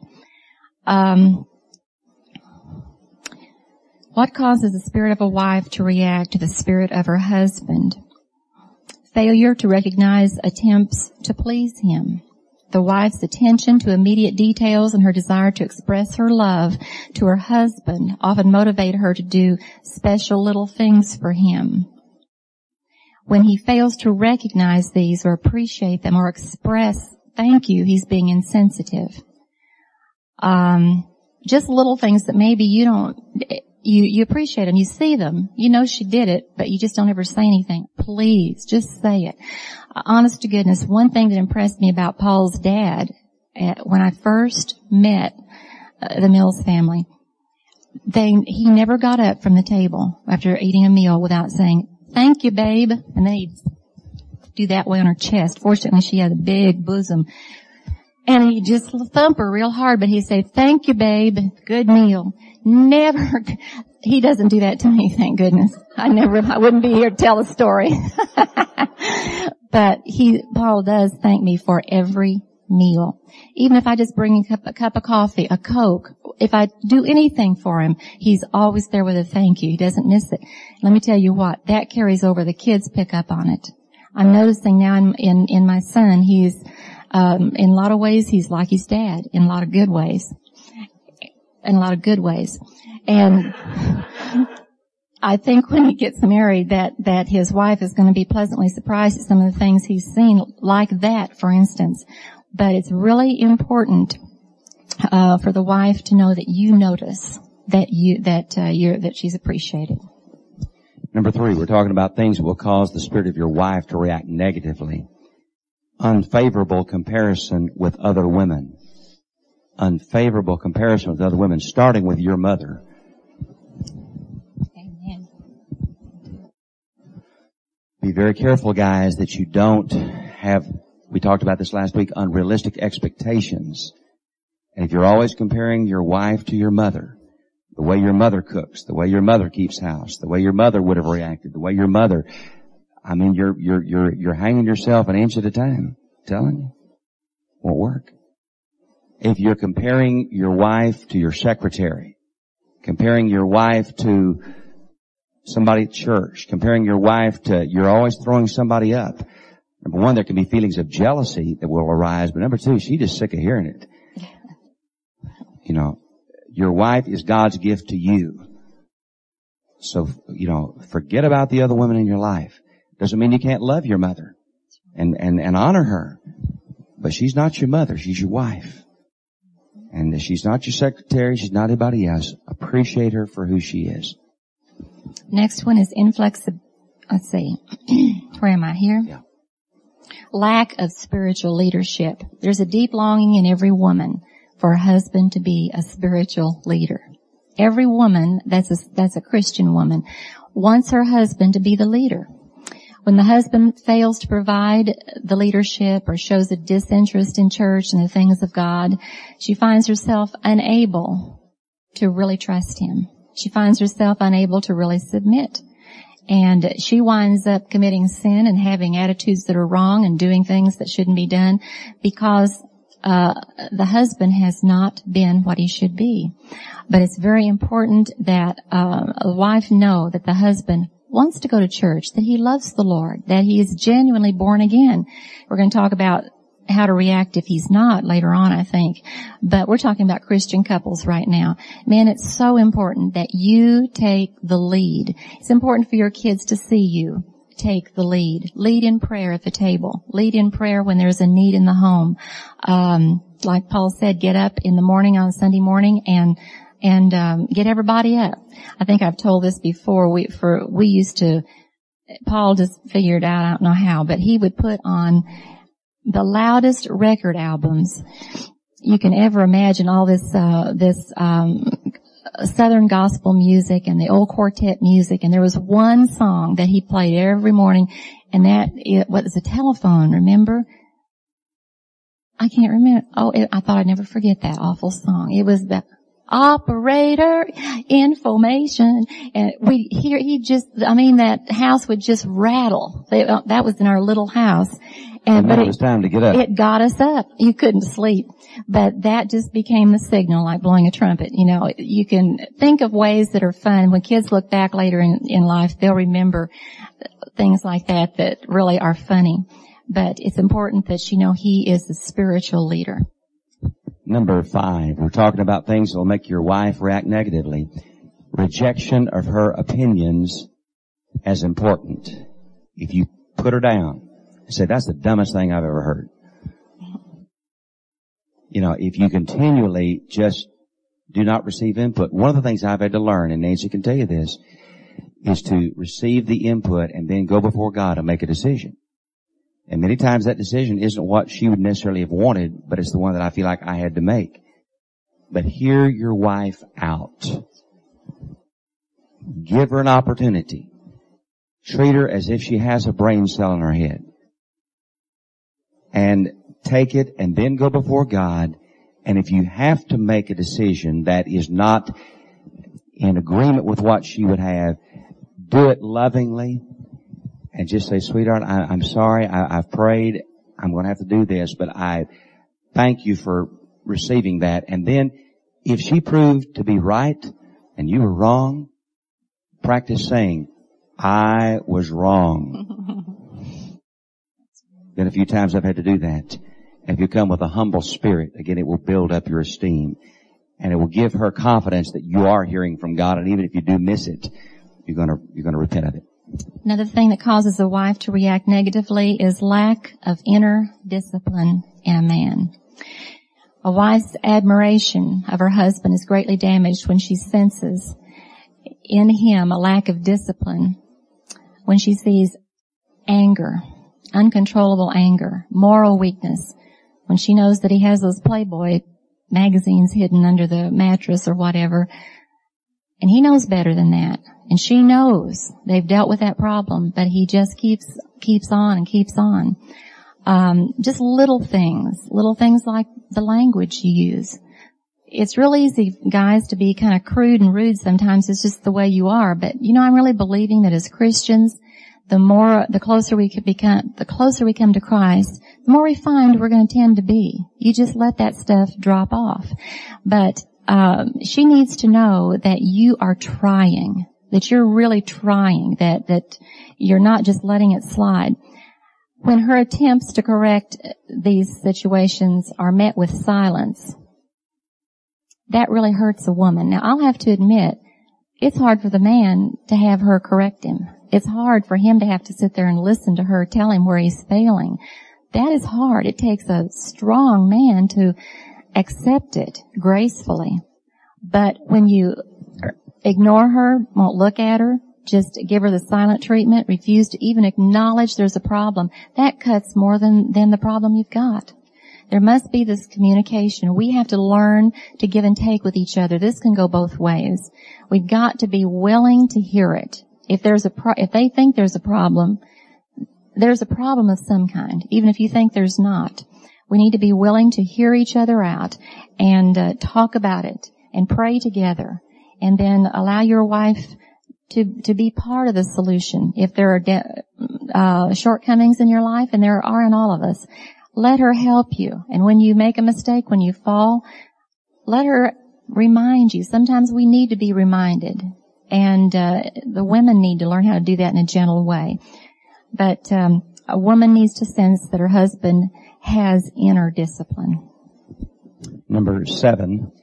What causes the spirit of a wife to react to the spirit of her husband? Failure to recognize attempts to please him. The wife's attention to immediate details and her desire to express her love to her husband often motivate her to do special little things for him. When he fails to recognize these or appreciate them or express thank you, he's being insensitive. Just little things that maybe you appreciate them, you see them, she did it, but you just don't ever say anything. Please, just say it. Honest to goodness, one thing that impressed me about Paul's dad, when I first met the Mills family, he never got up from the table after eating a meal without saying, thank you, babe. And then he'd do that way on her chest. Fortunately, she had a big bosom. And he'd just thump her real hard, but he'd say, thank you, babe. Good meal. Never, he doesn't do that to me, thank goodness. I wouldn't be here to tell a story. But Paul does thank me for every meal. Even if I just bring a cup of coffee, a Coke, if I do anything for him, he's always there with a thank you. He doesn't miss it. Let me tell you what, that carries over. The kids pick up on it. I'm noticing now in my son, he's, in a lot of ways, he's like his dad, in a lot of good ways. And I think when he gets married that his wife is going to be pleasantly surprised at some of the things he's seen, like that, for instance. But it's really important for the wife to know that you notice that she's appreciated. Number 3, we're talking about things that will cause the spirit of your wife to react negatively. Unfavorable comparison with other women. Unfavorable comparison with other women, starting with your mother. Amen. Be very careful, guys, that you don't have, we talked about this last week, unrealistic expectations. And if you're always comparing your wife to your mother, the way your mother cooks, the way your mother keeps house, the way your mother would have reacted, the way your mother, you're hanging yourself an inch at a time. I'm telling you. Won't work. If you're comparing your wife to your secretary, comparing your wife to somebody at church, comparing your wife to, you're always throwing somebody up. Number one, there can be feelings of jealousy that will arise, but number two, she's just sick of hearing it. You know, your wife is God's gift to you. So, you know, forget about the other women in your life. Doesn't mean you can't love your mother and honor her. But she's not your mother, she's your wife. And she's not your secretary, she's not anybody else. Appreciate her for who she is. Next one is inflexible. Let's see. Where am I here? Yeah. Lack of spiritual leadership. There's a deep longing in every woman for a husband to be a spiritual leader. Every woman that's a Christian woman wants her husband to be the leader. When the husband fails to provide the leadership or shows a disinterest in church and the things of God, she finds herself unable to really trust him. She finds herself unable to really submit. And she winds up committing sin and having attitudes that are wrong and doing things that shouldn't be done because the husband has not been what he should be. But it's very important that a wife know that the husband wants to go to church, that he loves the Lord, that he is genuinely born again. We're going to talk about how to react if he's not later on, I think. But we're talking about Christian couples right now. Man, it's so important that you take the lead. It's important for your kids to see you take the lead. Lead in prayer at the table. Lead in prayer when there's a need in the home. Like Paul said, get up in the morning on Sunday morning and get everybody up. I think I've told this before. We used to, Paul just figured out, I don't know how, but he would put on the loudest record albums you can ever imagine, all this Southern gospel music and the old quartet music, and there was one song that he played every morning, and what was a telephone, remember? I can't remember. I thought I'd never forget that awful song. It was the operator information, and that house would just rattle. That was in our little house. But it was time to get up. It got us up. You couldn't sleep. But that just became the signal, like blowing a trumpet. You know, you can think of ways that are fun. When kids look back later in life, they'll remember things like that really are funny. But it's important that you know he is the spiritual leader. Number 5, we're talking about things that will make your wife react negatively. Rejection of her opinions as important. If you put her down, say, that's the dumbest thing I've ever heard. You know, if you continually just do not receive input, one of the things I've had to learn, and Nancy can tell you this, is to receive the input and then go before God and make a decision. And many times that decision isn't what she would necessarily have wanted, but it's the one that I feel like I had to make. But hear your wife out. Give her an opportunity. Treat her as if she has a brain cell in her head. And take it and then go before God. And if you have to make a decision that is not in agreement with what she would have, do it lovingly and just say, sweetheart, I'm sorry, I've prayed, I'm going to have to do this, but I thank you for receiving that. And then if she proved to be right and you were wrong, practice saying, I was wrong. Been a few times I've had to do that. And if you come with a humble spirit, again, it will build up your esteem. And it will give her confidence that you are hearing from God. And even if you do miss it, you're going to repent of it. Another thing that causes a wife to react negatively is lack of inner discipline in a man. A wife's admiration of her husband is greatly damaged when she senses in him a lack of discipline, when she sees anger, uncontrollable anger, moral weakness, when she knows that he has those Playboy magazines hidden under the mattress or whatever, and he knows better than that. And she knows they've dealt with that problem, but he just keeps on and keeps on. Just little things like the language you use. It's real easy, guys, to be kind of crude and rude sometimes. It's just the way you are. But, you know, I'm really believing that as Christians, the closer we come to Christ, the more refined we're going to tend to be. You just let that stuff drop off. But she needs to know that you are trying. that you're really trying, that you're not just letting it slide. When her attempts to correct these situations are met with silence, that really hurts a woman. Now, I'll have to admit, it's hard for the man to have her correct him. It's hard for him to have to sit there and listen to her tell him where he's failing. That is hard. It takes a strong man to accept it gracefully. But when you ignore her, won't look at her, just give her the silent treatment, refuse to even acknowledge there's a problem, that cuts more than the problem you've got. There must be this communication. We have to learn to give and take with each other. This can go both ways. We've got to be willing to hear it. If they think there's a problem of some kind, even if you think there's not. We need to be willing to hear each other out and talk about it and pray together, and then allow your wife to be part of the solution. If there are shortcomings in your life, and there are in all of us, let her help you. And when you make a mistake, when you fall, let her remind you. Sometimes we need to be reminded, and the women need to learn how to do that in a gentle way. But a woman needs to sense that her husband has inner discipline. Number 7,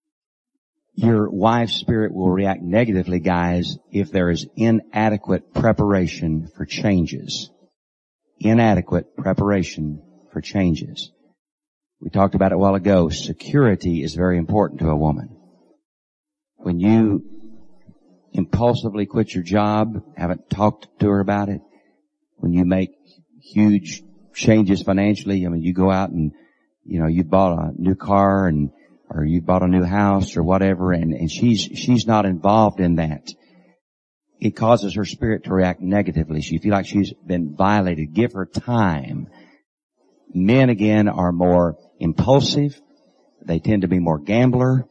your wife's spirit will react negatively, guys, if there is inadequate preparation for changes. Inadequate preparation for changes. We talked about it a while ago. Security is very important to a woman. When you impulsively quit your job, haven't talked to her about it, when you make huge changes financially, I mean, you go out and, you bought a new car or you bought a new house or whatever, and she's not involved in that. It causes her spirit to react negatively. She feels like she's been violated. Give her time. Men, again, are more impulsive. They tend to be more gambler.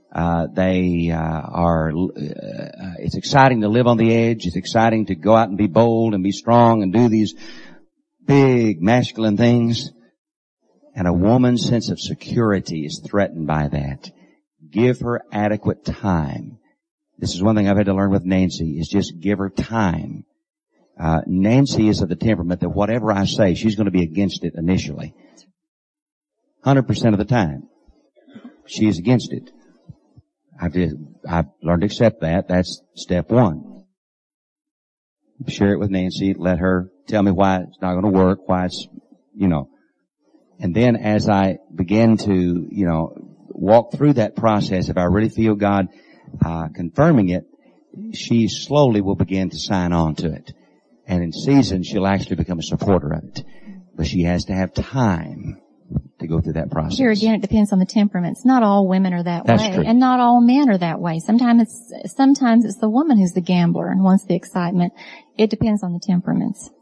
It's exciting to live on the edge. It's exciting to go out and be bold and be strong and do these big masculine things. And a woman's sense of security is threatened by that. Give her adequate time. This is one thing I've had to learn with Nancy, is just give her time. Nancy is of the temperament that whatever I say, she's going to be against it initially. 100% of the time. She is against it. I've learned to accept that. That's step 1. Share it with Nancy. Let her tell me why it's not going to work, why it's, And then as I begin to, walk through that process, if I really feel God confirming it, she slowly will begin to sign on to it. And in season, she'll actually become a supporter of it. But she has to have time to go through that process. Here again, it depends on the temperaments. Not all women are that That's way, true. and not all men are that way. Sometimes it's the woman who's the gambler and wants the excitement. It depends on the temperaments.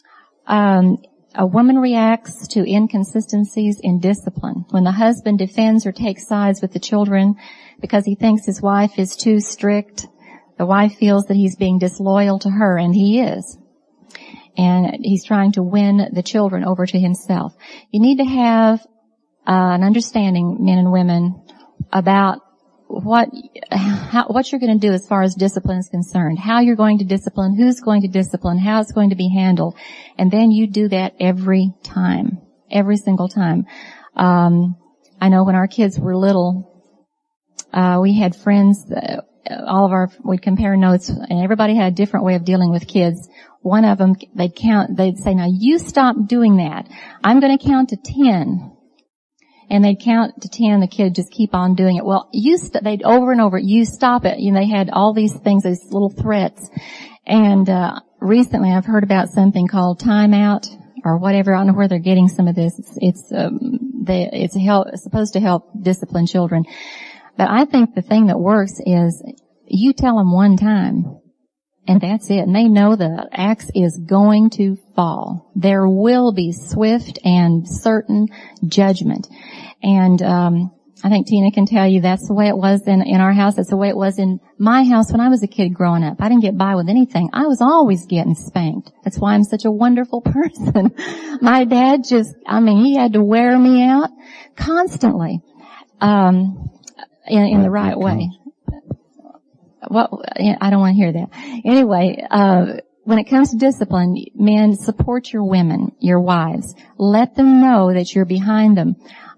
A woman reacts to inconsistencies in discipline. When the husband defends or takes sides with the children because he thinks his wife is too strict, the wife feels that he's being disloyal to her, and he is. And he's trying to win the children over to himself. You need to have an understanding, men and women, about what you're going to do as far as discipline is concerned, how you're going to discipline, who's going to discipline, how it's going to be handled. And then you do that every time, every single time. I know when our kids were little, we had friends, we'd compare notes, and everybody had a different way of dealing with kids. One of them, they'd say, now you stop doing that. I'm going to count to 10. And they'd count to 10, the kid would just keep on doing it. Well, they'd over and over, you stop it. They had all these things, these little threats. And, recently I've heard about something called timeout or whatever. I don't know where they're getting some of this. It's supposed to help discipline children. But I think the thing that works is you tell them one time. And that's it. And they know the axe is going to fall. There will be swift and certain judgment. And I think Tina can tell you that's the way it was in our house. That's the way it was in my house when I was a kid growing up. I didn't get by with anything. I was always getting spanked. That's why I'm such a wonderful person. My dad he had to wear me out constantly in the right way. Well, I don't want to hear that. Anyway, when it comes to discipline, men, support your women, your wives. Let them know that you're behind them.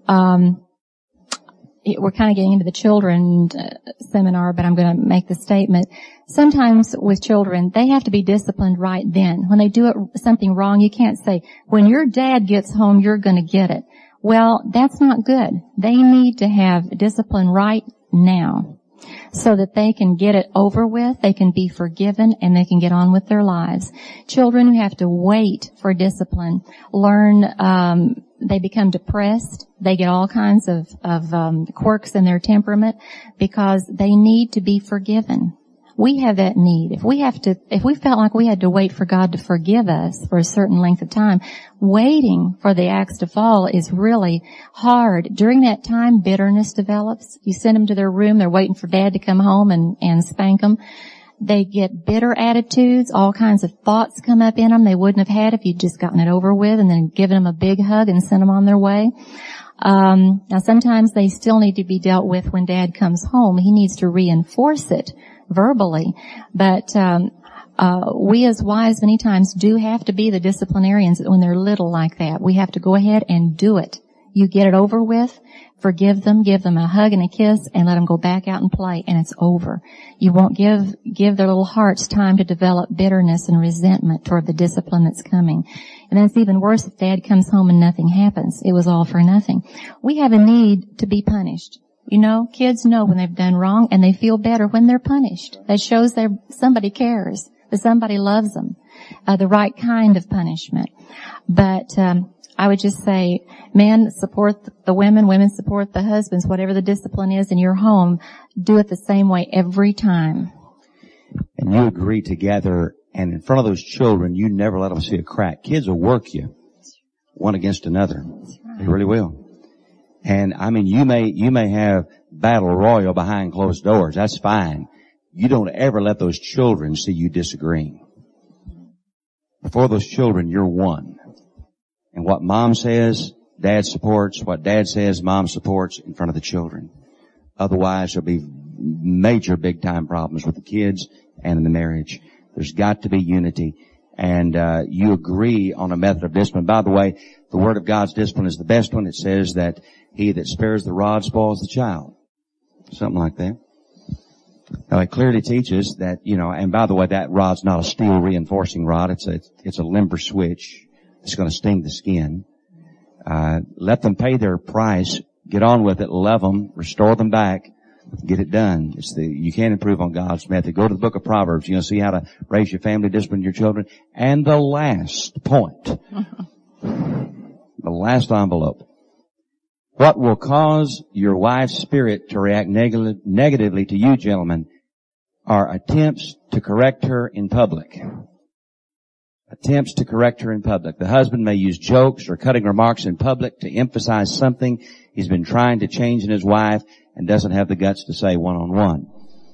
We're kind of getting into the children seminar, but I'm going to make the statement. Sometimes with children, they have to be disciplined right then. When they do something wrong, you can't say, when your dad gets home, you're going to get it. Well, that's not good. They need to have discipline right now so that they can get it over with, they can be forgiven, and they can get on with their lives. Children who have to wait for discipline learn, they become depressed. They get all kinds of quirks in their temperament because they need to be forgiven. We have that need. If we felt like we had to wait for God to forgive us for a certain length of time, waiting for the axe to fall is really hard. During that time, bitterness develops. You send them to their room, they're waiting for Dad to come home and spank them. They get bitter attitudes, all kinds of thoughts come up in them they wouldn't have had if you'd just gotten it over with and then given them a big hug and sent them on their way. Now sometimes they still need to be dealt with when Dad comes home. He needs to reinforce it verbally, but we as wives many times do have to be the disciplinarians when they're little like that. We have to go ahead and do it. You get it over with, forgive them, give them a hug and a kiss, and let them go back out and play, and it's over. You won't give their little hearts time to develop bitterness and resentment toward the discipline that's coming. And then it's even worse if Dad comes home and nothing happens. It was all for nothing. We have a need to be punished. You know, kids know when they've done wrong, and they feel better when they're punished. That shows somebody cares, that somebody loves them, the right kind of punishment. But I would just say, men support the women support the husbands. Whatever the discipline is in your home, do it the same way every time. And you agree together, and in front of those children, you never let them see a crack. Kids will work you one against another. They really will. And I mean, you may have battle royal behind closed doors. That's fine. You don't ever let those children see you disagreeing. Before those children, you're one. And what mom says, dad supports. What dad says, mom supports in front of the children. Otherwise, there'll be major big time problems with the kids and in the marriage. There's got to be unity. And you agree on a method of discipline. By the way, the Word of God's discipline is the best one. It says that he that spares the rod spoils the child. Something like that. Now, it clearly teaches that, and by the way, that rod's not a steel reinforcing rod. It's a limber switch. It's going to sting the skin. Let them pay their price. Get on with it. Love them. Restore them back. Get it done. You can't improve on God's method. Go to the book of Proverbs. You'll see how to raise your family, discipline your children. And the last point. The last envelope. What will cause your wife's spirit to react negatively to you, gentlemen, are attempts to correct her in public. Attempts to correct her in public. The husband may use jokes or cutting remarks in public to emphasize something he's been trying to change in his wife and doesn't have the guts to say one-on-one.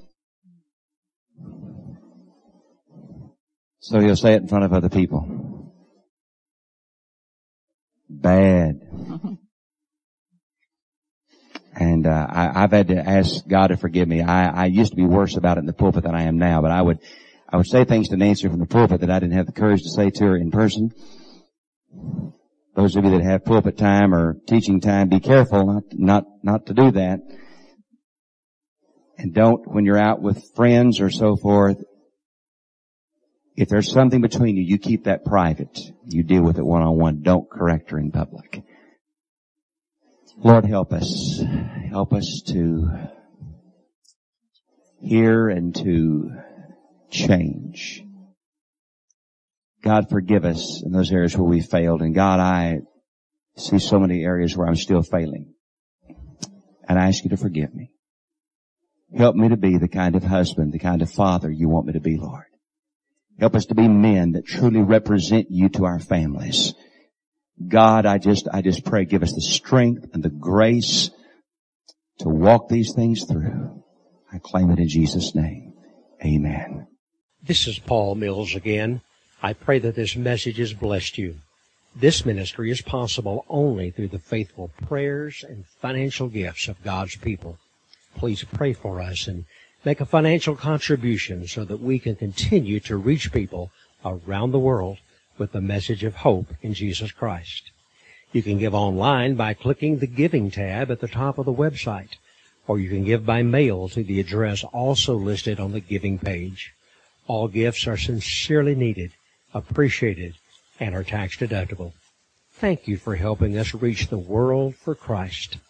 So he'll say it in front of other people. Bad. And I've had to ask God to forgive me. I used to be worse about it in the pulpit than I am now, but I would say things to Nancy from the pulpit that I didn't have the courage to say to her in person. Those of you that have pulpit time or teaching time, be careful not to do that. And don't, when you're out with friends or so forth, if there's something between you, you keep that private. You deal with it one-on-one. Don't correct her in public. Lord, help us. Help us to hear and to change. God, forgive us in those areas where we failed. And God, I see so many areas where I'm still failing. And I ask you to forgive me. Help me to be the kind of husband, the kind of father you want me to be, Lord. Help us to be men that truly represent you to our families. God, I just pray, give us the strength and the grace to walk these things through. I claim it in Jesus' name. Amen. This is Paul Mills again. I pray that this message has blessed you. This ministry is possible only through the faithful prayers and financial gifts of God's people. Please pray for us and Make a financial contribution so that we can continue to reach people around the world with the message of hope in Jesus Christ. You can give online by clicking the Giving tab at the top of the website, or you can give by mail to the address also listed on the Giving page. All gifts are sincerely needed, appreciated, and are tax deductible. Thank you for helping us reach the world for Christ.